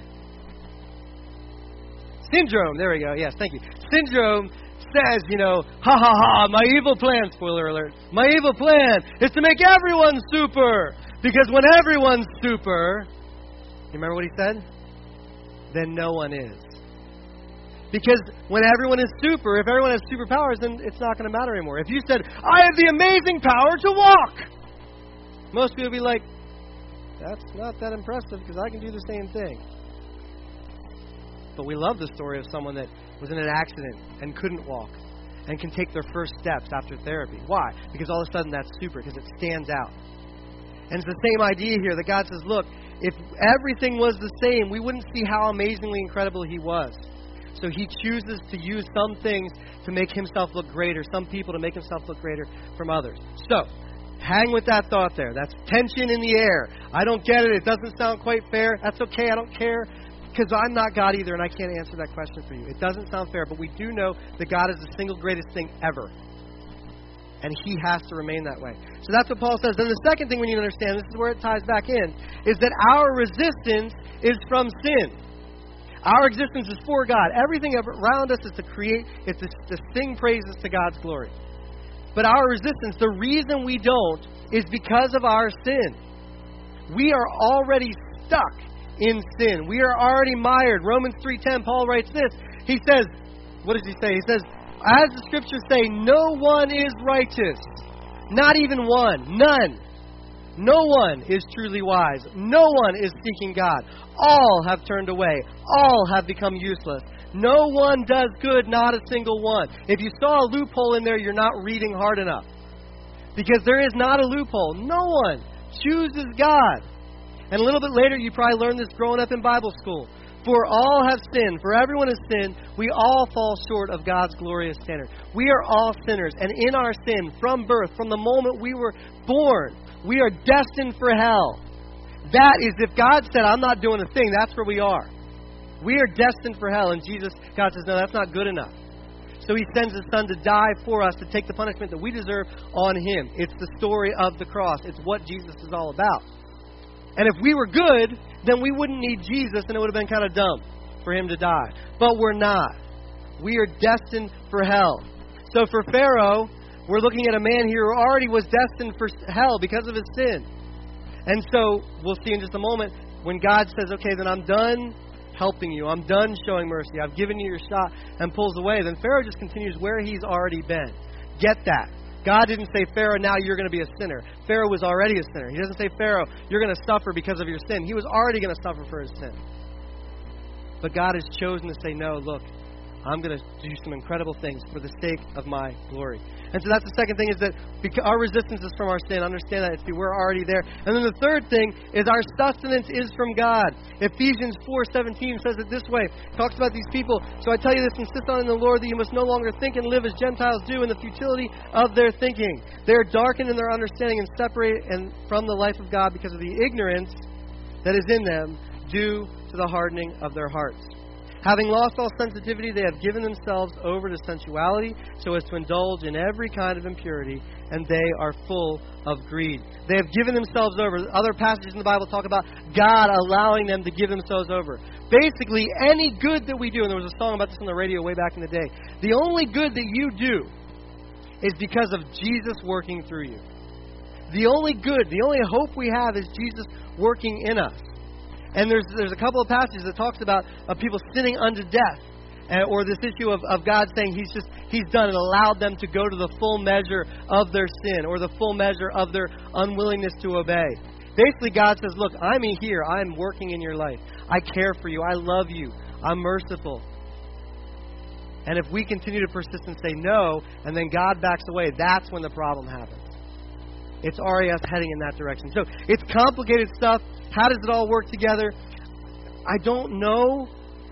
Syndrome, there we go, yes, thank you. Syndrome says, you know, ha ha ha, my evil plan, spoiler alert, my evil plan is to make everyone super. Because when everyone's super, you remember what he said? Then no one is. Because when everyone is super, if everyone has superpowers, then it's not going to matter anymore. If you said, I have the amazing power to walk, most people would be like, that's not that impressive because I can do the same thing. But we love the story of someone that was in an accident and couldn't walk and can take their first steps after therapy. Why? Because all of a sudden that's super, because it stands out. And it's the same idea here that God says, look, if everything was the same, we wouldn't see how amazingly incredible He was. So He chooses to use some things to make Himself look greater, some people to make Himself look greater from others. So, hang with that thought there. That's tension in the air. I don't get it. It doesn't sound quite fair. That's okay. I don't care. Because I'm not God either, and I can't answer that question for you. It doesn't sound fair, but we do know that God is the single greatest thing ever. And He has to remain that way. So that's what Paul says. Then the second thing we need to understand, this is where it ties back in, is that our resistance is from sin. Our existence is for God. Everything around us is to create, it's to, to sing praises to God's glory. But our resistance, the reason we don't, is because of our sin. We are already stuck in sin. We are already mired. Romans three ten, Paul writes this. He says, what does he say? He says, as the Scriptures say, no one is righteous. Not even one. None. No one is truly wise. No one is seeking God. All have turned away. All have become useless. No one does good, not a single one. If you saw a loophole in there, you're not reading hard enough. Because there is not a loophole. No one chooses God. And a little bit later, you probably learned this growing up in Bible school. For all have sinned. For everyone has sinned. We all fall short of God's glorious standard. We are all sinners. And in our sin, from birth, from the moment we were born, we are destined for hell. That is, if God said, I'm not doing a thing, that's where we are. We are destined for hell. And Jesus, God says, no, that's not good enough. So He sends His Son to die for us, to take the punishment that we deserve on Him. It's the story of the cross. It's what Jesus is all about. And if we were good, then we wouldn't need Jesus, and it would have been kind of dumb for Him to die. But we're not. We are destined for hell. So for Pharaoh, we're looking at a man here who already was destined for hell because of his sin. And so we'll see in just a moment when God says, okay, then I'm done helping you. I'm done showing mercy. I've given you your shot, and pulls away. Then Pharaoh just continues where he's already been. Get that. God didn't say, Pharaoh, now you're going to be a sinner. Pharaoh was already a sinner. He doesn't say, Pharaoh, you're going to suffer because of your sin. He was already going to suffer for his sin. But God has chosen to say, no, look, I'm going to do some incredible things for the sake of my glory. And so that's the second thing, is that because our resistance is from our sin. Understand that. See, we're already there. And then the third thing is our sustenance is from God. Ephesians four seventeen says it this way. It talks about these people. So I tell you this, insist on in the Lord that you must no longer think and live as Gentiles do in the futility of their thinking. They are darkened in their understanding and separated and from the life of God because of the ignorance that is in them due to the hardening of their hearts. Having lost all sensitivity, they have given themselves over to sensuality so as to indulge in every kind of impurity, and they are full of greed. They have given themselves over. Other passages in the Bible talk about God allowing them to give themselves over. Basically, any good that we do, and there was a song about this on the radio way back in the day, the only good that you do is because of Jesus working through you. The only good, the only hope we have is Jesus working in us. And there's there's a couple of passages that talks about uh, people sinning unto death, uh, or this issue of, of God saying He's just He's done and allowed them to go to the full measure of their sin, or the full measure of their unwillingness to obey. Basically, God says, "Look, I'm here. I'm working in your life. I care for you. I love you. I'm merciful." And if we continue to persist and say no, and then God backs away, that's when the problem happens. It's already us heading in that direction. So it's complicated stuff. How does it all work together? I don't know.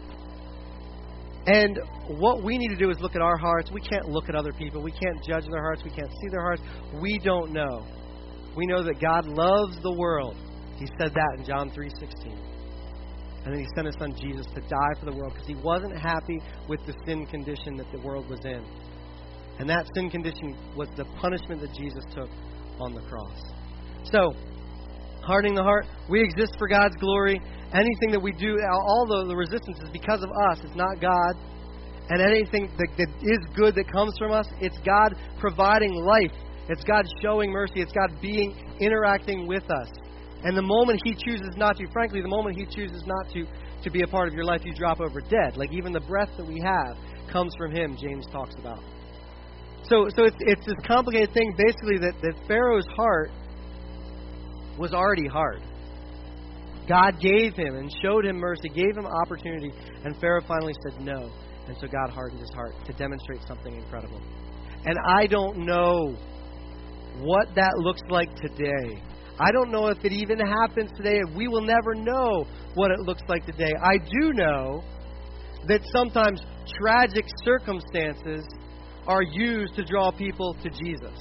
And what we need to do is look at our hearts. We can't look at other people. We can't judge their hearts. We can't see their hearts. We don't know. We know that God loves the world. He said that in John three sixteen. And then He sent His Son Jesus to die for the world because He wasn't happy with the sin condition that the world was in. And that sin condition was the punishment that Jesus took on the cross. So, hardening the heart, we exist for God's glory. Anything that we do, all the, the resistance is because of us. It's not God. And anything that, that is good that comes from us, it's God providing life. It's God showing mercy. It's God being, interacting with us. And the moment He chooses not to, frankly, the moment He chooses not to, to be a part of your life, you drop over dead. Like even the breath that we have comes from Him, James talks about. So so it's, it's this complicated thing, basically, that, that Pharaoh's heart was already hard. God gave him and showed him mercy, gave him opportunity, and Pharaoh finally said no. And so God hardened his heart to demonstrate something incredible. And I don't know what that looks like today. I don't know if it even happens today. We will never know what it looks like today. I do know that sometimes tragic circumstances are used to draw people to Jesus.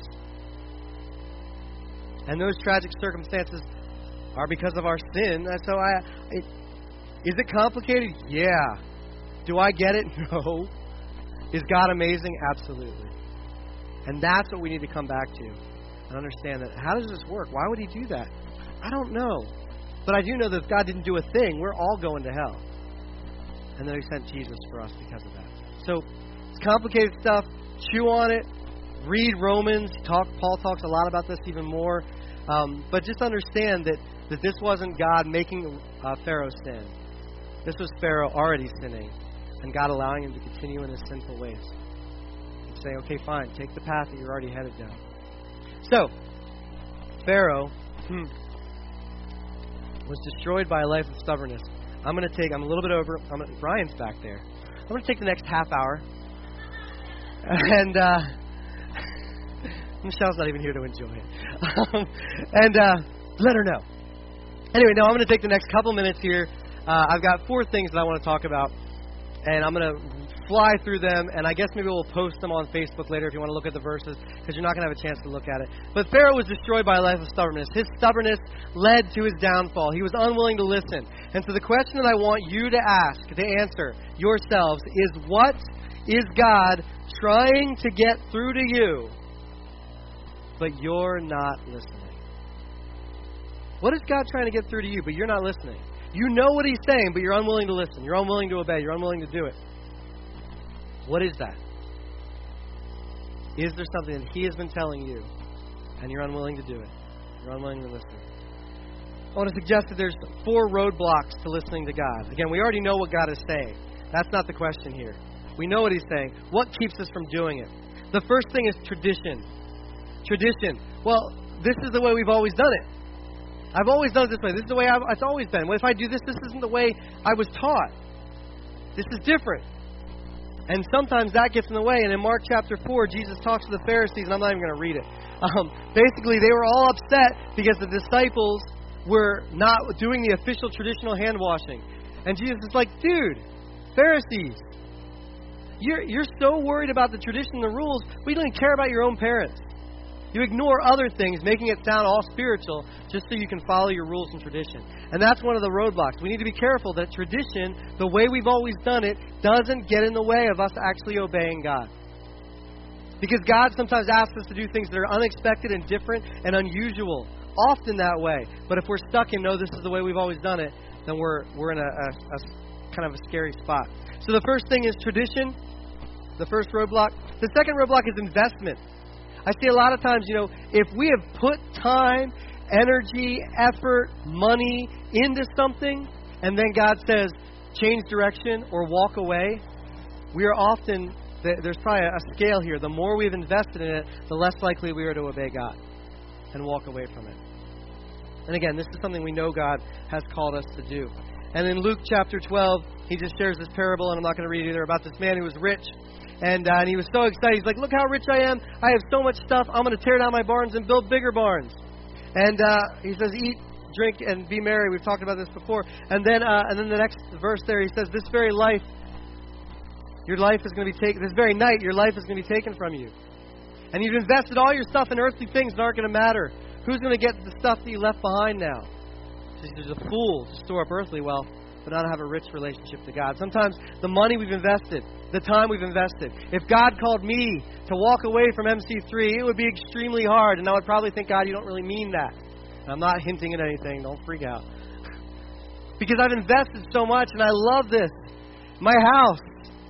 And those tragic circumstances are because of our sin. So I, it, is it complicated? Yeah. Do I get it? No. Is God amazing? Absolutely. And that's what we need to come back to and understand that. How does this work? Why would He do that? I don't know. But I do know that if God didn't do a thing, we're all going to hell. And then He sent Jesus for us because of that. So it's complicated stuff. Chew on it. Read Romans. Talk. Paul talks a lot about this even more. Um, but just understand that, that this wasn't God making uh, Pharaoh sin. This was Pharaoh already sinning, and God allowing him to continue in his sinful ways. And say, okay, fine, take the path that you're already headed down. So, Pharaoh hmm, was destroyed by a life of stubbornness. I'm going to take, I'm a little bit over, I'm gonna, Brian's back there. I'm going to take the next half hour, and uh, Michelle's not even here to enjoy it. Um, and uh, let her know. Anyway, no, I'm going to take the next couple minutes here. Uh, I've got four things that I want to talk about, and I'm going to fly through them, and I guess maybe we'll post them on Facebook later if you want to look at the verses, because you're not going to have a chance to look at it. But Pharaoh was destroyed by a life of stubbornness. His stubbornness led to his downfall. He was unwilling to listen. And so the question that I want you to ask, to answer yourselves, is what is God trying to get through to you, but you're not listening? What is God trying to get through to you, but you're not listening? You know what He's saying, but you're unwilling to listen. You're unwilling to obey. You're unwilling to do it. What is that? Is there something that He has been telling you, and you're unwilling to do it? You're unwilling to listen. I want to suggest that there's four roadblocks to listening to God. Again, we already know what God is saying. That's not the question here. We know what He's saying. What keeps us from doing it? The first thing is tradition. Tradition. Well, this is the way we've always done it. I've always done it this way. This is the way I've, it's always been. Well, if I do this, this isn't the way I was taught. This is different. And sometimes that gets in the way. And in Mark chapter four, Jesus talks to the Pharisees, and I'm not even going to read it. Um, basically, they were all upset because the disciples were not doing the official traditional hand washing. And Jesus is like, dude, Pharisees, you're, you're so worried about the tradition and the rules, but you don't even care about your own parents. You ignore other things, making it sound all spiritual, just so you can follow your rules and tradition. And that's one of the roadblocks. We need to be careful that tradition, the way we've always done it, doesn't get in the way of us actually obeying God. Because God sometimes asks us to do things that are unexpected and different and unusual, often that way. But if we're stuck in, no, this is the way we've always done it, then we're we're in a, a, a kind of a scary spot. So the first thing is tradition, the first roadblock. The second roadblock is investment. I see a lot of times, you know, if we have put time, energy, effort, money into something, and then God says, change direction or walk away, we are often, there's probably a scale here. The more we've invested in it, the less likely we are to obey God and walk away from it. And again, this is something we know God has called us to do. And in Luke chapter twelve, he just shares this parable, and I'm not going to read it either, about this man who was rich. And, uh, and he was so excited. He's like, look how rich I am. I have so much stuff. I'm going to tear down my barns and build bigger barns. And uh, he says, eat, drink, and be merry. We've talked about this before. And then uh, and then the next verse there, he says, this very life, your life is going to be taken, this very night, your life is going to be taken from you. And you've invested all your stuff in earthly things that aren't going to matter. Who's going to get the stuff that you left behind now? There's a fool to store up earthly wealth, but not have a rich relationship to God. Sometimes the money we've invested, the time we've invested. If God called me to walk away from M C three, it would be extremely hard, and I would probably think, God, you don't really mean that. And I'm not hinting at anything. Don't freak out. Because I've invested so much, and I love this. My house.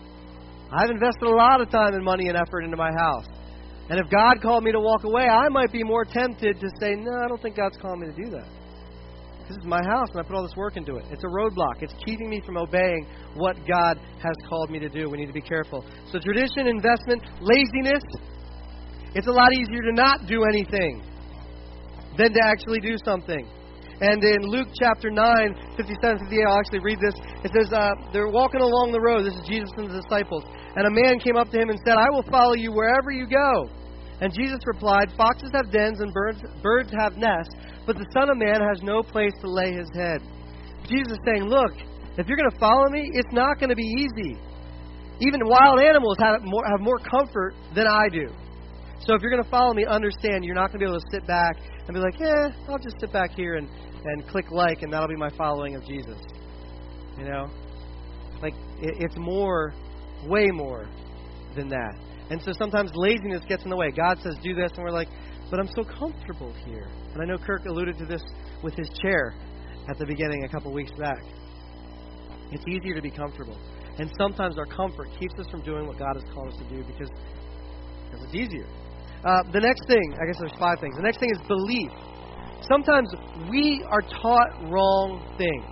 I've invested a lot of time and money and effort into my house. And if God called me to walk away, I might be more tempted to say, no, I don't think God's calling me to do that. This is my house, and I put all this work into it. It's a roadblock. It's keeping me from obeying what God has called me to do. We need to be careful. So tradition, investment, laziness. It's a lot easier to not do anything than to actually do something. And in Luke chapter nine, fifty-seven, fifty-eight, I'll actually read this. It says, uh, they're walking along the road. This is Jesus and the disciples. And a man came up to him and said, I will follow you wherever you go. And Jesus replied, foxes have dens and birds, birds have nests, but the Son of Man has no place to lay his head. Jesus is saying, look, if you're going to follow me, it's not going to be easy. Even wild animals have more, have more comfort than I do. So if you're going to follow me, understand you're not going to be able to sit back and be like, yeah, I'll just sit back here and, and click like, and that'll be my following of Jesus. You know? Like, it, it's more, way more than that. And so sometimes laziness gets in the way. God says, do this, and we're like, but I'm so comfortable here. And I know Kirk alluded to this with his chair at the beginning a couple weeks back. It's easier to be comfortable. And sometimes our comfort keeps us from doing what God has called us to do because, because it's easier. Uh, the next thing, I guess there's five things. The next thing is belief. Sometimes we are taught wrong things.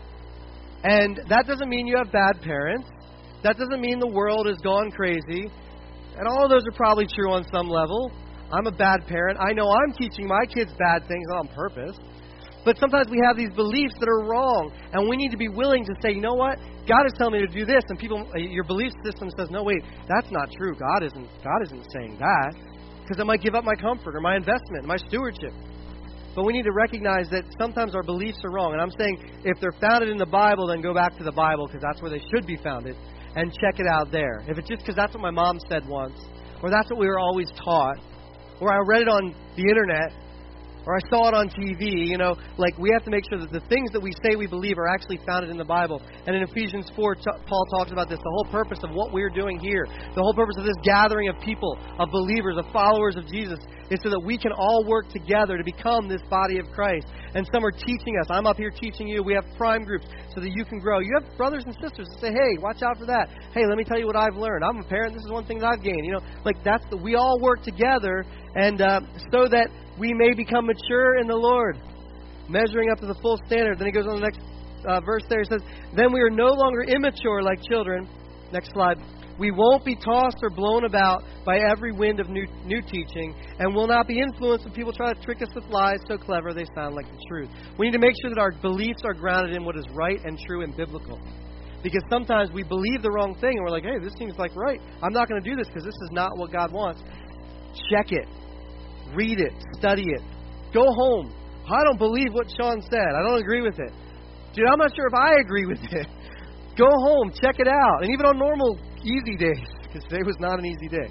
And that doesn't mean you have bad parents. That doesn't mean the world has gone crazy. And all of those are probably true on some level. I'm a bad parent. I know I'm teaching my kids bad things on purpose. But sometimes we have these beliefs that are wrong. And we need to be willing to say, you know what? God is telling me to do this. And people, your belief system says, no, wait, that's not true. God isn't, God isn't saying that. Because it might give up my comfort or my investment, my stewardship. But we need to recognize that sometimes our beliefs are wrong. And I'm saying if they're founded in the Bible, then go back to the Bible because that's where they should be founded. And check it out there. If it's just because that's what my mom said once, or that's what we were always taught, or I read it on the internet, or I saw it on T V, you know, like we have to make sure that the things that we say we believe are actually founded in the Bible. And in Ephesians four, t- Paul talks about this. The whole purpose of what we're doing here, the whole purpose of this gathering of people, of believers, of followers of Jesus, is so that we can all work together to become this body of Christ. And some are teaching us. I'm up here teaching you. We have prime groups so that you can grow. You have brothers and sisters that say, hey, watch out for that. Hey, let me tell you what I've learned. I'm a parent. This is one thing that I've gained. You know, like that's the, we all work together and uh, so that we may become mature in the Lord, measuring up to the full standard. Then he goes on the next uh, verse there. He says, then we are no longer immature like children. Next slide. We won't be tossed or blown about by every wind of new new teaching, and will not be influenced when people try to trick us with lies so clever they sound like the truth. We need to make sure that our beliefs are grounded in what is right and true and biblical. Because sometimes we believe the wrong thing and we're like, hey, this seems like right. I'm not going to do this because this is not what God wants. Check it. Read it. Study it. Go home. I don't believe what Sean said. I don't agree with it. Dude, I'm not sure if I agree with it. Go home. Check it out. And even on normal, easy days, because today was not an easy day.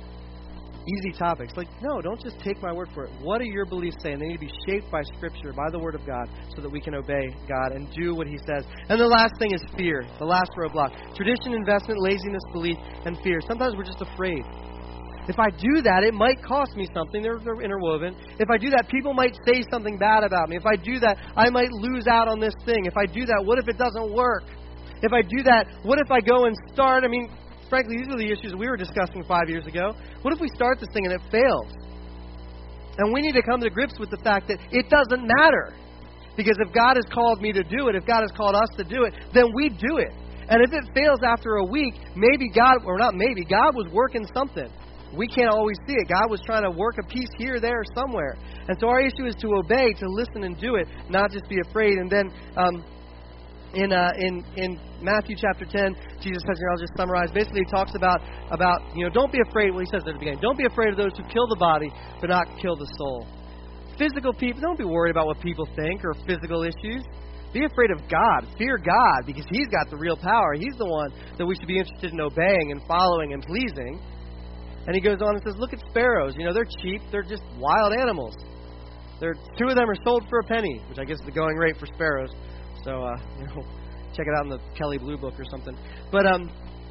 Easy topics. Like, no, don't just take my word for it. What do your beliefs say? And they need to be shaped by Scripture, by the Word of God, so that we can obey God and do what He says. And the last thing is fear. The last roadblock. Tradition, investment, laziness, belief, and fear. Sometimes we're just afraid. If I do that, it might cost me something. They're, they're interwoven. If I do that, people might say something bad about me. If I do that, I might lose out on this thing. If I do that, what if it doesn't work? If I do that, what if I go and start? I mean, frankly, these are the issues we were discussing five years ago. What if we start this thing and it fails? And we need to come to grips with the fact that it doesn't matter. Because if God has called me to do it, if God has called us to do it, then we do it. And if it fails after a week, maybe God, or not maybe, God was working something. We can't always see it. God was trying to work a piece here, there, somewhere. And so our issue is to obey, to listen and do it, not just be afraid. And then um, in uh, in in Matthew chapter ten, Jesus says here, I'll just summarize. Basically, he talks about, about you know, don't be afraid. Well, he says at the beginning, don't be afraid of those who kill the body, but not kill the soul. Physical people, don't be worried about what people think or physical issues. Be afraid of God. Fear God, because He's got the real power. He's the one that we should be interested in obeying and following and pleasing. And he goes on and says, look at sparrows. You know, they're cheap. They're just wild animals. They're, two of them are sold for a penny, which I guess is the going rate for sparrows. So, uh, you know, check it out in the Kelly Blue Book or something. But um,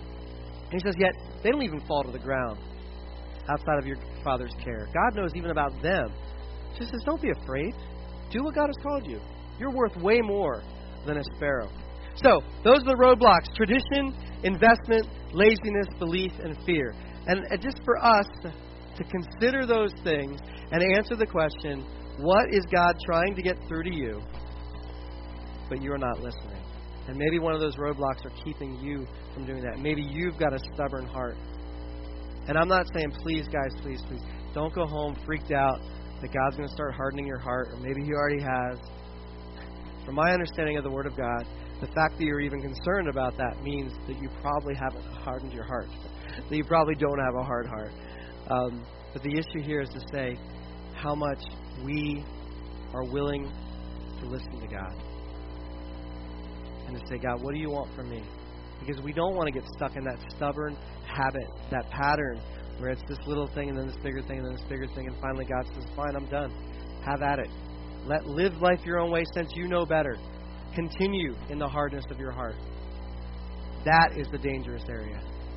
he says, yet they don't even fall to the ground outside of your Father's care. God knows even about them. He just says, don't be afraid. Do what God has called you. You're worth way more than a sparrow. So, those are the roadblocks. Tradition, investment, laziness, belief, and fear. And just for us to consider those things and answer the question, what is God trying to get through to you, but you are not listening? And maybe one of those roadblocks are keeping you from doing that. Maybe you've got a stubborn heart. And I'm not saying, please, guys, please, please, don't go home freaked out that God's going to start hardening your heart, or maybe He already has. From my understanding of the Word of God, the fact that you're even concerned about that means that you probably haven't hardened your heart. That you probably don't have a hard heart. Um, but the issue here is to say how much we are willing to listen to God. And to say, God, what do you want from me? Because we don't want to get stuck in that stubborn habit, that pattern, where it's this little thing and then this bigger thing and then this bigger thing, and finally God says, fine, I'm done. Have at it. Let live life your own way since you know better. Continue in the hardness of your heart. That is the dangerous area.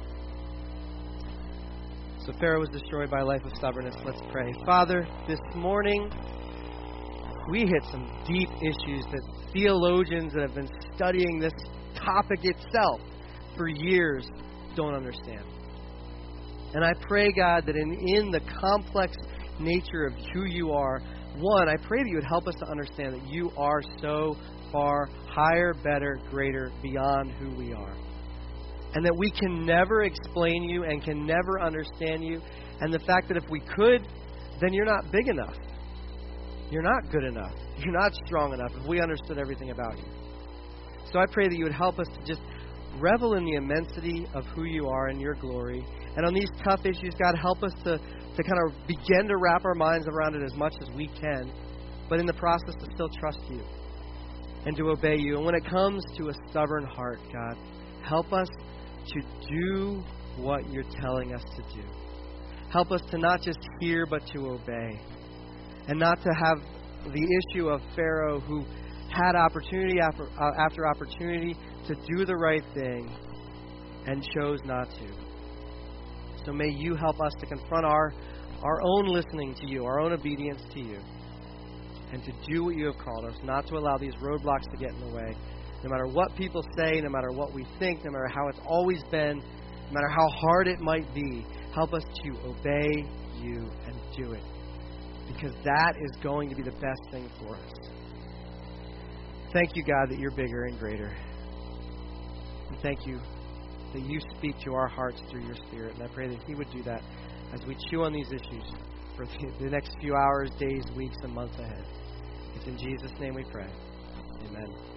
So Pharaoh was destroyed by a life of stubbornness. Let's pray. Father, this morning we hit some deep issues that theologians that have been studying this topic itself for years don't understand. And I pray, God, that in, in the complex nature of who you are, one, I pray that you would help us to understand that you are so far higher, better, greater, beyond who we are. And that we can never explain you and can never understand you. And the fact that if we could, then you're not big enough. You're not good enough. You're not strong enough if we understood everything about you. So I pray that you would help us to just revel in the immensity of who you are and your glory. And on these tough issues, God, help us to, to kind of begin to wrap our minds around it as much as we can. But in the process, to still trust you and to obey you. And when it comes to a stubborn heart, God, help us to do what you're telling us to do. Help us to not just hear, but to obey. And not to have the issue of Pharaoh, who had opportunity after, uh, after opportunity to do the right thing and chose not to. So may you help us to confront our, our own listening to you, our own obedience to you, and to do what you have called us, not to allow these roadblocks to get in the way. No matter what people say, no matter what we think, no matter how it's always been, no matter how hard it might be, help us to obey you and do it. Because that is going to be the best thing for us. Thank you, God, that you're bigger and greater. And thank you that you speak to our hearts through your Spirit. And I pray that He would do that as we chew on these issues for the next few hours, days, weeks, and months ahead. It's in Jesus' name we pray. Amen.